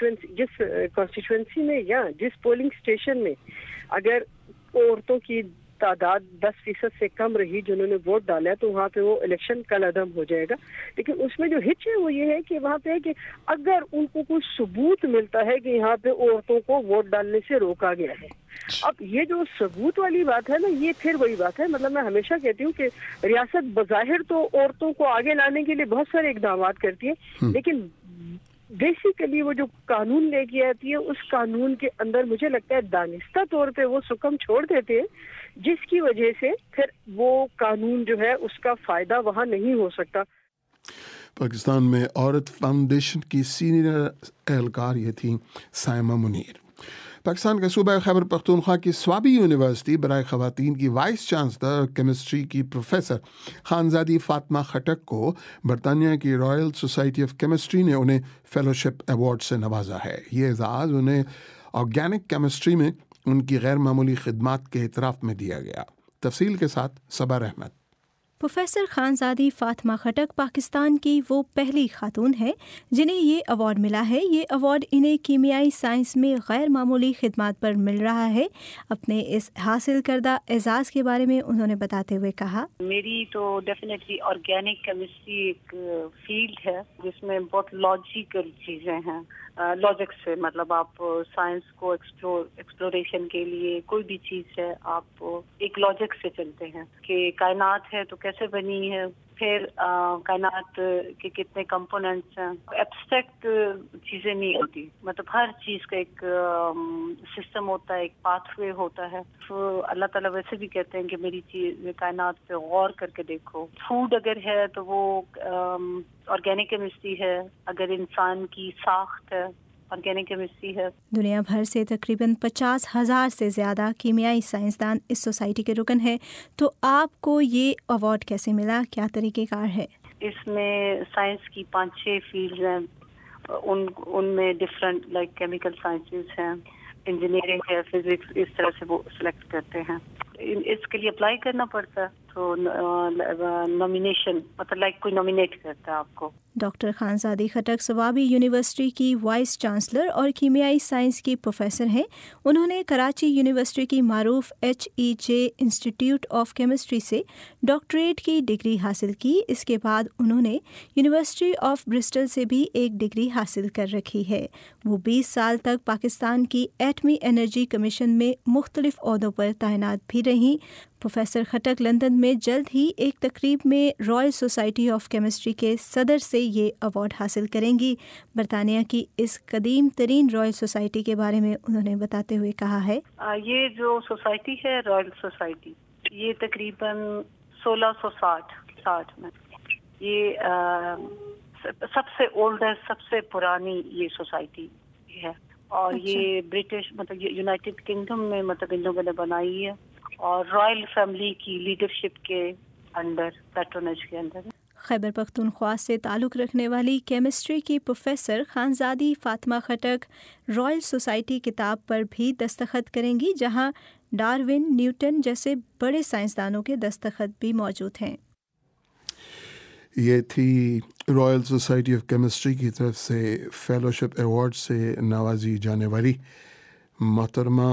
Speaker 10: کانسٹیچوئنسی میں یا جس پولنگ اسٹیشن میں اگر عورتوں کی تعداد 10% سے کم رہی جنہوں نے ووٹ ڈالا تو وہاں پہ وہ الیکشن کل عدم ہو جائے گا. لیکن اس میں جو ہچ ہے وہ یہ ہے کہ وہاں پہ ہے کہ اگر ان کو کوئی ثبوت ملتا ہے کہ یہاں پہ عورتوں کو ووٹ ڈالنے سے روکا گیا ہے. اب یہ جو ثبوت والی بات ہے نا، یہ پھر وہی بات ہے، مطلب میں ہمیشہ کہتی ہوں کہ ریاست بظاہر تو عورتوں کو آگے لانے کے لیے بہت سارے اقدامات کرتی ہے، لیکن بیسیکلی وہ جو قانون لے کے آتی ہے اس قانون کے اندر مجھے لگتا ہے دانستہ طور پہ وہ سکم چھوڑ دیتے ہیں، جس کی وجہ سے پھر وہ قانون جو ہے اس کا فائدہ وہاں نہیں ہو سکتا.
Speaker 1: پاکستان میں عورت فاؤنڈیشن کی سینئر اہلکار یہ تھیں سائمہ منیر. پاکستان کے صوبہ خیبر پختونخوا کی سوابی یونیورسٹی برائے خواتین کی وائس چانسلر کیمسٹری کی پروفیسر خانزادی فاطمہ خٹک کو برطانیہ کی رائل سوسائٹی آف کیمسٹری نے انہیں فیلوشپ ایوارڈ سے نوازا ہے. یہ اعزاز انہیں آرگینک کیمسٹری میں ان کی غیر معمولی خدمات کے اعتراف میں دیا گیا. تفصیل کے ساتھ صبر احمد.
Speaker 18: پروفیسر خانزادی فاطمہ خٹک پاکستان کی وہ پہلی خاتون ہے جنہیں یہ ایوارڈ ملا ہے. یہ ایوارڈ انہیں کیمیائی سائنس میں غیر معمولی خدمات پر مل رہا ہے. اپنے اس حاصل کردہ اعزاز کے بارے میں انہوں نے بتاتے ہوئے کہا،
Speaker 11: میری تو ڈیفینیٹلی آرگینک کیمسٹری ایک فیلڈ ہے جس میں بہت لاجیکل چیزیں ہیں. لاجک سے مطلب آپ سائنس کو ایکسپلوریشن کے لیے کوئی بھی چیز ہے آپ ایک لاجک سے چلتے ہیں کہ کائنات ہے تو کیسے بنی ہے، پھر کائنات کے کتنے کمپوننٹس ہیں. ایبسٹریکٹ چیزیں نہیں ہوتی، مطلب ہر چیز کا ایک سسٹم ہوتا ہے، ایک پاتھ وے ہوتا ہے. تو اللہ تعالیٰ ویسے بھی کہتے ہیں کہ میری چیز کائنات پہ غور کر کے دیکھو. فوڈ اگر ہے تو وہ آرگینک کیمسٹری ہے، اگر انسان کی ساخت ہے آرگینک کیمسٹری ہے.
Speaker 18: دنیا بھر سے تقریباً 50,000 سے زیادہ کیمیائی سائنسدان اس سوسائٹی کے رکن ہیں. تو آپ کو یہ ایوارڈ کیسے ملا، کیا طریقہ کار ہے؟
Speaker 11: اس میں سائنس کی 5-6 فیلڈز ہیں، ان میں ڈفرینٹ لائک کیمیکل سائنسز ہیں، انجینئرنگ ہے، فزکس، اس طرح سے وہ سلیکٹ کرتے ہیں. اس کے لیے اپلائی کرنا پڑتا ہے. तो नॉमिनेशन मतलब लाइक कोई नॉमिनेट करता है आपको।
Speaker 18: डॉक्टर खानजादी खटक सवाबी यूनिवर्सिटी की वाइस चांसलर और कीमियाई साइंस की प्रोफेसर हैं। उन्होंने कराची यूनिवर्सिटी की मारूफ HEJ इंस्टीट्यूट ऑफ केमिस्ट्री से डॉक्टरेट की डिग्री हासिल की। इसके बाद उन्होंने यूनिवर्सिटी ऑफ ब्रिस्टल से भी एक डिग्री हासिल कर रखी है। वो 20 साल तक पाकिस्तान की एटमी एनर्जी कमीशन में मुख्तलिफ ओहदों पर तैनात भी रहीं। प्रोफेसर खटक लंदन में जल्द ही एक तकरीब में रॉयल सोसाइटी ऑफ केमिस्ट्री के सदर से ये अवार्ड हासिल करेंगी। बरतानिया की इस कदीम तरीन रॉयल सोसाइटी के बारे में उन्होंने बताते हुए कहा है,
Speaker 11: ये जो सोसाइटी है रॉयल सोसाइटी, ये तकरीबन 1660 में ये सबसे ओल्डेस्ट, सबसे पुरानी ये सोसाइटी है। और ये ब्रिटिश मतलब यूनाइटेड किंगडम में मतलब इन लोगों ने बनाई है और रॉयल फैमिली की लीडरशिप के अंडर, पैट्रोनेज के अंदर।
Speaker 18: खैबर पख्तूनख्वा से ताल्लुक़ रखने वाली केमिस्ट्री की professor Khanzadi Fatima Khattak Royal Society किताब पर भी दस्तखत करेंगी, जहां डार्विन, न्यूटन जैसे बड़े साइंसदानों के दस्तखत भी मौजूद हैं।
Speaker 1: ये थी रॉयल सोसाइटी ऑफ केमिस्ट्री की तरफ से फेलोशिप अवार्ड से नवाजी जाने वाली मोहतरमा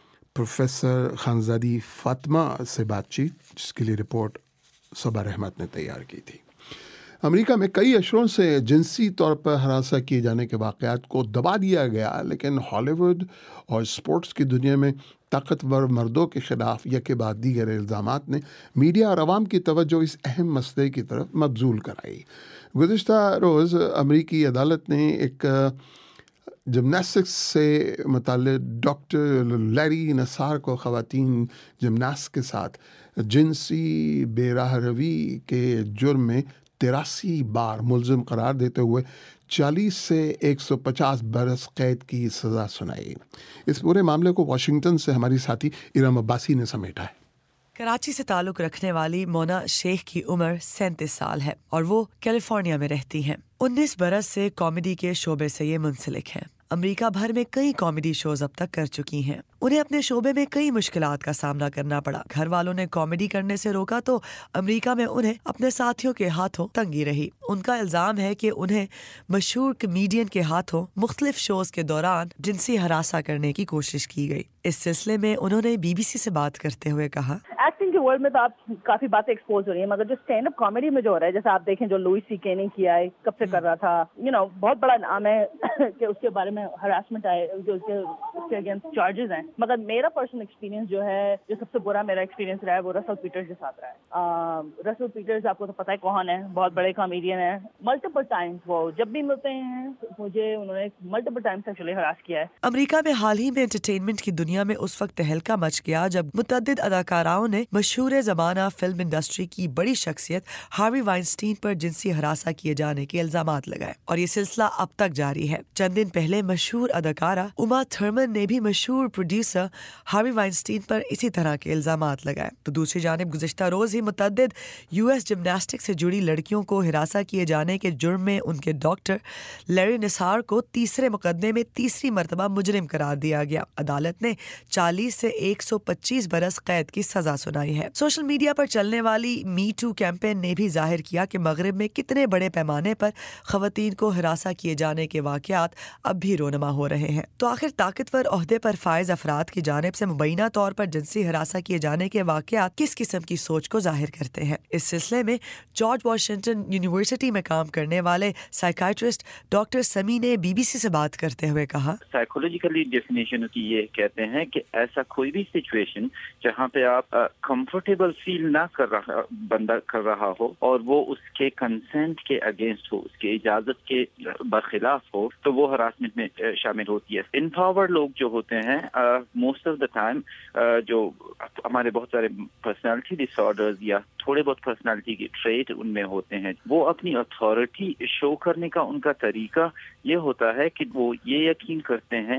Speaker 1: प्रोफेसर खानजादी फातिमा से बातचीत, जिसके लिए रिपोर्ट सबा रहमत ने तैयार की थी। अमेरिका में कई अशरों से जिनसी तौर पर हरासा किए जाने के वाक़यात को दबा दिया गया, लेकिन हॉलीवुड और स्पोर्ट्स की दुनिया में ताकतवर मर्दों के ख़िलाफ़ यके बाद दीगर इल्ज़ामात ने मीडिया और आवाम की तवज्जो इस अहम मसले की तरफ मबजूल कराई। गुज़िश्ता रोज़ अमरीकी अदालत ने एक जिमनास्टिक्स से मुताल्लिक़ डॉक्टर लैरी नसार को ख़वातीन जिमनास्ट के साथ जिनसी बेराह रवी के जुर्म में 83 बार मुल्ज़िम करार देते हुए 40 से 150 बरस कैद की सज़ा सुनाई। इस पूरे मामले को वाशिंगटन से हमारी साथी इरम अब्बासी ने समेटा है।
Speaker 12: कराची से ताल्लुक़ रखने वाली मोना शेख की उम्र 37 साल है और वो कैलिफोर्निया में रहती हैं। 19 बरस से कॉमेडी के शोबे से ये मुंसलिक हैं। अमेरिका भर में कई कॉमेडी शोज अब तक कर चुकी हैं। उन्हें अपने शोबे में कई मुश्किलात का सामना करना पड़ा। घर वालों ने कॉमेडी करने से रोका तो अमेरिका में उन्हें अपने साथियों के हाथों तंगी रही। उनका इल्जाम है कि उन्हें मशहूर कमेडियन के हाथों मुख्तलिफ शोज के दौरान जिनसी हरासा करने की कोशिश की गई। इस सिलसिले में उन्होंने BBC से बात करते हुए कहा,
Speaker 14: एक्टिंग के वर्ल्ड में तो आप काफी बातें एक्सपोज हो रही है, मगर जो स्टैंड अप कॉमेडी में जो हो रहा है, जैसे आप देखें जो लुई CK ने किया है, कब से कर रहा था, बहुत बड़ा नाम है कि उसके बारे में हरासमेंट आए, जो उसके अगेंस्ट चार्जेस हैं। मगर मेरा पर्सनल एक्सपीरियंस जो है, जो सबसे बुरा मेरा एक्सपीरियंस रहा है, वो रसल पीटर्स के साथ रहा है। रसल पीटर्स आपको तो पता है कौन है, बहुत बड़े कॉमेडियन है। मल्टीपल टाइम्स वो जब भी मिलते हैं मुझे उन्होंने मल्टीपल टाइम्स एक्चुअली हरास किया है।
Speaker 12: अमेरिका में हाल ही में एंटरटेनमेंट की दुनिया में उस वक्त तहलका मच गया जब मुतअद्दिद अदाकाराओं ने मशहूर ज़माना फिल्म इंडस्ट्री की बड़ी शख्सियत हार्वी वाइनस्टीन पर जिनसी हरासा किए जाने के इल्जामात लगाए और ये सिलसिला अब तक जारी है। चंद दिन पहले मशहूर अदाकारा उमा थर्मन ने भी मशहूर प्रोड्यूसर हार्वी वाइनस्टीन पर इसी तरह के इल्जामात लगाए। तो दूसरी जानिब गुज़िश्ता रोज ही मुतअद्दिद US जिमनास्टिक से जुड़ी लड़कियों को हिरासा किए जाने के जुर्म में उनके डॉक्टर लैरी नसार को तीसरे मुकदमे में तीसरी मरतबा मुजरिम करार दिया गया। अदालत ने 40 से 125 बरस कैद की सजा सुनाई है। सोशल मीडिया पर चलने वाली मी टू कैंपेन ने भी जाहिर किया कि मगरिब में कितने बड़े पैमाने पर खवातीन को हिरासा किए जाने के वाक़यात अब भी रोनमा हो रहे हैं। तो आखिर ताकतवर ओहदे पर फायज अफराद की जानिब से मुबैना तौर पर जिनसी हिरासा किए जाने के वाक़यात किस किस्म की सोच को जाहिर करते हैं। इस सिलसिले में जॉर्ज वाशिंगटन यूनिवर्सिटी में काम करने वाले साइकाइट्रिस्ट डॉक्टर समी ने BBC से बात करते हुए कहा,
Speaker 15: साइकोलॉजिकली डेफिनेशन की ये कहते हैं कि ऐसा कोई भी सिचुएशन जहाँ पे आप कंफर्टेबल फील ना कर रहा बंदा कर रहा हो और वो उसके कंसेंट के अगेंस्ट हो, उसके इजाजत के बरखिलाफ हो, तो वो हरासमेंट में शामिल होती है। इनपावर्ड लोग जो होते हैं मोस्ट ऑफ द टाइम जो हमारे बहुत सारे पर्सनालिटी डिसऑर्डर्स या थोड़े बहुत पर्सनालिटी के ट्रेट उनमें होते हैं, वो अपनी अथॉरिटी शो करने का उनका तरीका ये होता है कि वो ये यकीन करते हैं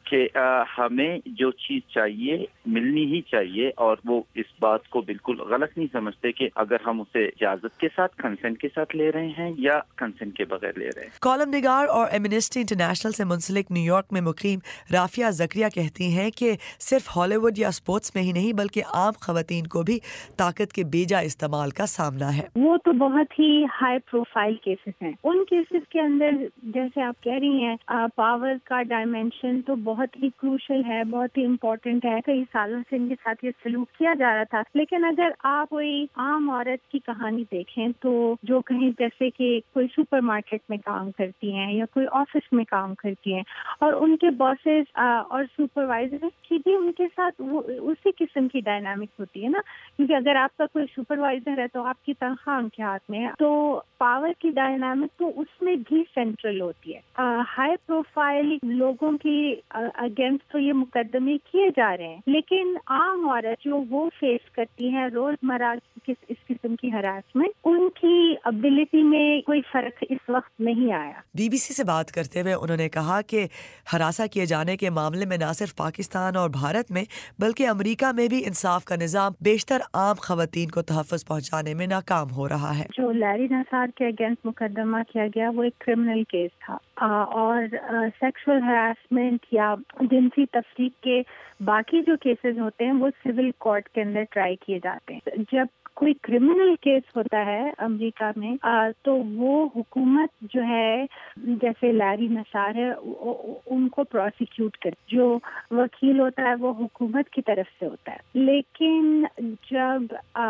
Speaker 15: کہ ہمیں جو چیز چاہیے ملنی ہی چاہیے، اور وہ اس بات کو بالکل غلط نہیں سمجھتے کہ اگر ہم اسے اجازت کے ساتھ، کنسنٹ کے ساتھ لے رہے ہیں یا کنسنٹ کے بغیر لے رہے ہیں۔
Speaker 12: کالم نگار اور ایمنسٹی انٹرنیشنل سے منسلک نیو یارک میں مقیم رافیہ زکریا کہتی ہیں کہ صرف ہالی ووڈ یا اسپورٹس میں ہی نہیں بلکہ عام خواتین کو بھی طاقت کے بیجا استعمال کا سامنا ہے۔
Speaker 13: وہ تو بہت ہی ہائی پروفائل کیسز ہیں، ان کیسز کے اندر جیسے آپ کہہ رہی ہیں پاور کا ڈائمینشن تو بہت ہی کروشل ہے، بہت ہی امپورٹنٹ ہے۔ کئی سالوں سے ان کے ساتھ یہ سلوک کیا جا رہا تھا، لیکن اگر آپ کوئی عام عورت کی کہانی دیکھیں تو جو کہیں جیسے کہ کوئی سپر مارکیٹ میں کام کرتی ہیں یا کوئی آفس میں کام کرتی ہیں اور ان کے باسز اور سپروائزر کی بھی ان کے ساتھ وہ اسی قسم کی ڈائنامک ہوتی ہے نا، کیونکہ اگر آپ کا کوئی سپروائزر ہے تو آپ کی تنخواہ ان کے ہاتھ میں ہے، تو پاور کی ڈائنامک تو اس میں بھی سینٹرل ہوتی ہے۔ ہائی پروفائل لوگوں کی اگینسٹ تو یہ مقدمے کیے جا رہے ہیں، لیکن عام عورت جو وہ فیس کرتی ہیں روزمرہ اس قسم کی ہراسمنٹ، ان کی ابیلٹی میں کوئی فرق اس وقت نہیں آیا۔
Speaker 12: بی بی سی سے بات کرتے ہوئے انہوں نے کہا کہ ہراساں کیے جانے کے معاملے میں نہ صرف پاکستان اور بھارت میں بلکہ امریکہ میں بھی انصاف کا نظام بیشتر عام خواتین کو تحفظ پہنچانے میں ناکام ہو رہا ہے۔
Speaker 13: جو لیری نصار کے اگینسٹ مقدمہ کیا گیا وہ ایک کرمنل کیس تھا، اور سیکشول ہراسمنٹ یا جنسی تفریق کے باقی جو کیسز ہوتے ہیں وہ سول کورٹ کے اندر ٹرائی کیے جاتے ہیں۔ جب کوئی کرمنل کیس ہوتا ہے امریکہ میں تو وہ حکومت جو ہے جیسے لیری نصار ہے ان کو پروسیکیوٹ کر، جو وکیل ہوتا ہے وہ حکومت کی طرف سے ہوتا ہے، لیکن جب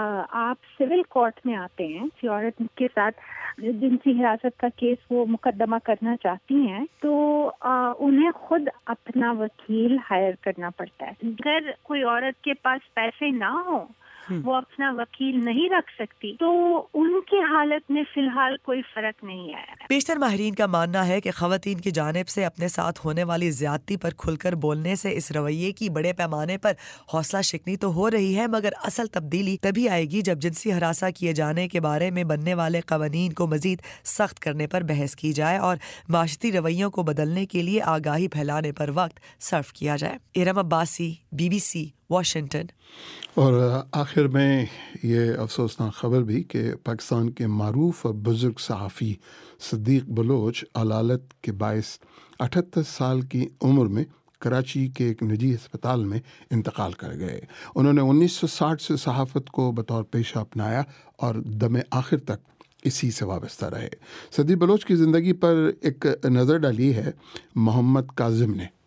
Speaker 13: آپ سول کورٹ میں آتے ہیں کسی عورت کے ساتھ جنسی حراست کا کیس وہ مقدمہ کرنا چاہتی ہیں تو انہیں خود اپنا وکیل ہائر کرنا پڑتا ہے۔ اگر کوئی عورت کے پاس پیسے نہ ہوں، وہ اپنا وکیل نہیں رکھ سکتی، تو ان کی حالت میں فی الحال کوئی فرق نہیں آیا۔
Speaker 12: بیشتر ماہرین کا ماننا ہے کہ خواتین کی جانب سے اپنے ساتھ ہونے والی زیادتی پر کھل کر بولنے سے اس رویے کی بڑے پیمانے پر حوصلہ شکنی تو ہو رہی ہے، مگر اصل تبدیلی تبھی آئے گی جب جنسی ہراساں کیے جانے کے بارے میں بننے والے قوانین کو مزید سخت کرنے پر بحث کی جائے اور معاشرتی رویوں کو بدلنے کے لیے آگاہی پھیلانے پر وقت صرف کیا جائے۔ Iram Abbasi, B B C, Washington.
Speaker 1: اور آخر میں یہ افسوسناک خبر بھی کہ پاکستان کے معروف اور بزرگ صحافی صدیق بلوچ علالت کے باعث 78 سال کی عمر میں کراچی کے ایک نجی ہسپتال میں انتقال کر گئے۔ انہوں نے 1960 سے صحافت کو بطور پیشہ اپنایا اور دم آخر تک اسی سے وابستہ رہے۔ صدیق بلوچ کی زندگی پر ایک نظر ڈالی ہے محمد کاظم نے۔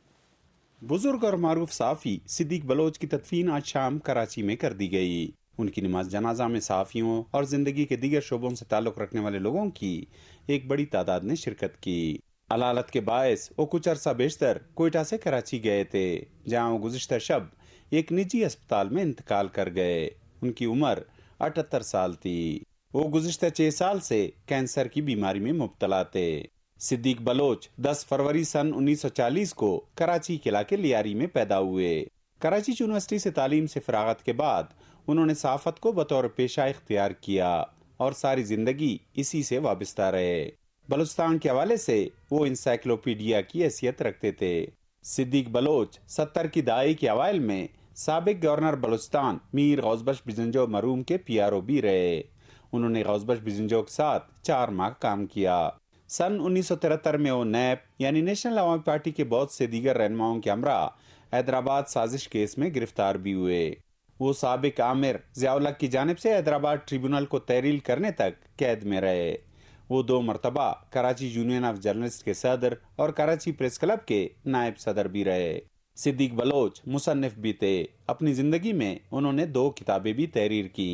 Speaker 16: بزرگ اور معروف صحافی صدیق بلوچ کی تدفین آج شام کراچی میں کر دی گئی۔ ان کی نماز جنازہ میں صحافیوں اور زندگی کے دیگر شعبوں سے تعلق رکھنے والے لوگوں کی ایک بڑی تعداد نے شرکت کی۔ علالت کے باعث وہ کچھ عرصہ بیشتر کوئٹہ سے کراچی گئے تھے، جہاں وہ گزشتہ شب ایک نجی اسپتال میں انتقال کر گئے۔ ان کی عمر 78 سال تھی۔ وہ گزشتہ 6 سال سے کینسر کی بیماری میں مبتلا تھے۔ صدیق بلوچ 10 فروری سن 1940 کو کراچی کے علاقے لیاری میں پیدا ہوئے۔ کراچی یونیورسٹی سے تعلیم سے فراغت کے بعد انہوں نے صحافت کو بطور پیشہ اختیار کیا اور ساری زندگی اسی سے وابستہ رہے۔ بلوچستان کے حوالے سے وہ انسائکلوپیڈیا کی حیثیت رکھتے تھے۔ صدیق بلوچ 70 کی دہائی کے اوائل میں سابق گورنر بلوچستان میر غوث بخش بزنجو مرحوم کے پی آر او بھی رہے۔ انہوں نے غوث بخش بزنجو کے ساتھ 4 ماہ کام کیا۔ سن 1973 میں وہ نیپ یعنی نیشنل عوامی پارٹی کے بہت سے دیگر رہنماؤں کے ہمراہ حیدرآباد سازش کیس میں گرفتار بھی ہوئے۔ وہ سابق آمر ضیاء الحق کی جانب سے حیدرآباد ٹریبونل کو تحلیل کرنے تک قید میں رہے۔ وہ 2 مرتبہ کراچی یونین آف جرنلسٹ کے صدر اور کراچی پریس کلب کے نائب صدر بھی رہے۔ صدیق بلوچ مصنف بھی تھے۔ اپنی زندگی میں انہوں نے 2 کتابیں بھی تحریر کی۔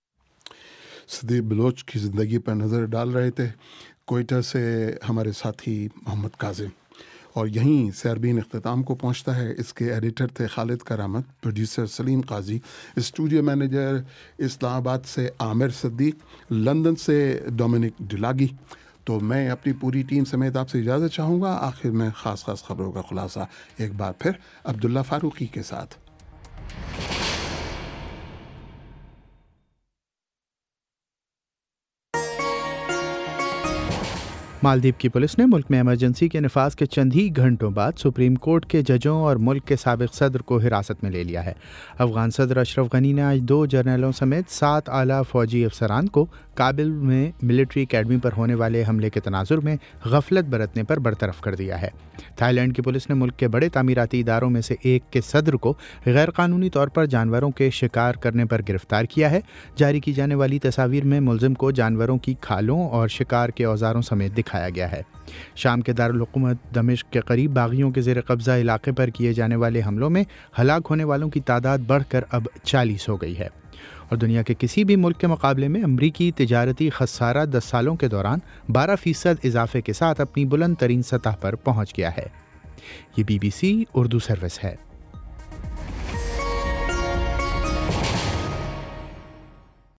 Speaker 1: صدیق بلوچ کی زندگی پر نظر ڈال رہے تھے کوئٹہ سے ہمارے ساتھی محمد کاظم، اور یہیں سیربین اختتام کو پہنچتا ہے۔ اس کے ایڈیٹر تھے خالد کرامت، پروڈیوسر سلیم قاضی، اسٹوڈیو مینیجر اسلام آباد سے عامر صدیق، لندن سے ڈومینک ڈلاگی۔ تو میں اپنی پوری ٹیم سمیت آپ سے اجازت چاہوں گا۔ آخر میں خاص خبروں کا خلاصہ ایک بار پھر عبداللہ فاروقی کے ساتھ۔
Speaker 3: मालदीव की पुलिस ने मुल्क में इमरजेंसी के नफाज के चंद ही घंटों बाद सुप्रीम कोर्ट के जजों और मुल्क के साबिक सदर को हिरासत में ले लिया है। अफगान सदर अशरफ गनी ने आज 2 जनरलों समेत 7 आला फौजी अफसरान को काबिल में मिलिट्री एकेडमी पर होने वाले हमले के तनाजुर में गफलत बरतने पर बरतरफ कर दिया है। थाईलैंड की पुलिस ने मुल्क के बड़े तामीराती इदारों में से एक के सदर को गैर कानूनी तौर पर जानवरों के शिकार करने पर गिरफ्तार किया है। जारी की जाने वाली तस्वीर में मुलजिम को जानवरों की खालों और शिकार के औजारों समेत दिखाया गया है। शाम के दारुल हुकूमत दमिश्क के करीब बागियों के ज़ेर कब्ज़ा इलाके पर किए जाने वाले हमलों में हलाक होने वालों की तादाद बढ़कर अब 40 हो गई है और दुनिया के किसी भी मुल्क के मुकाबले में अमरीकी तिजारती खसारा 10 सालों के दौरान 12% इजाफे के साथ अपनी बुलंद तरीन सतह पर पहुँच गया है। ये BBC उर्दू सर्विस है।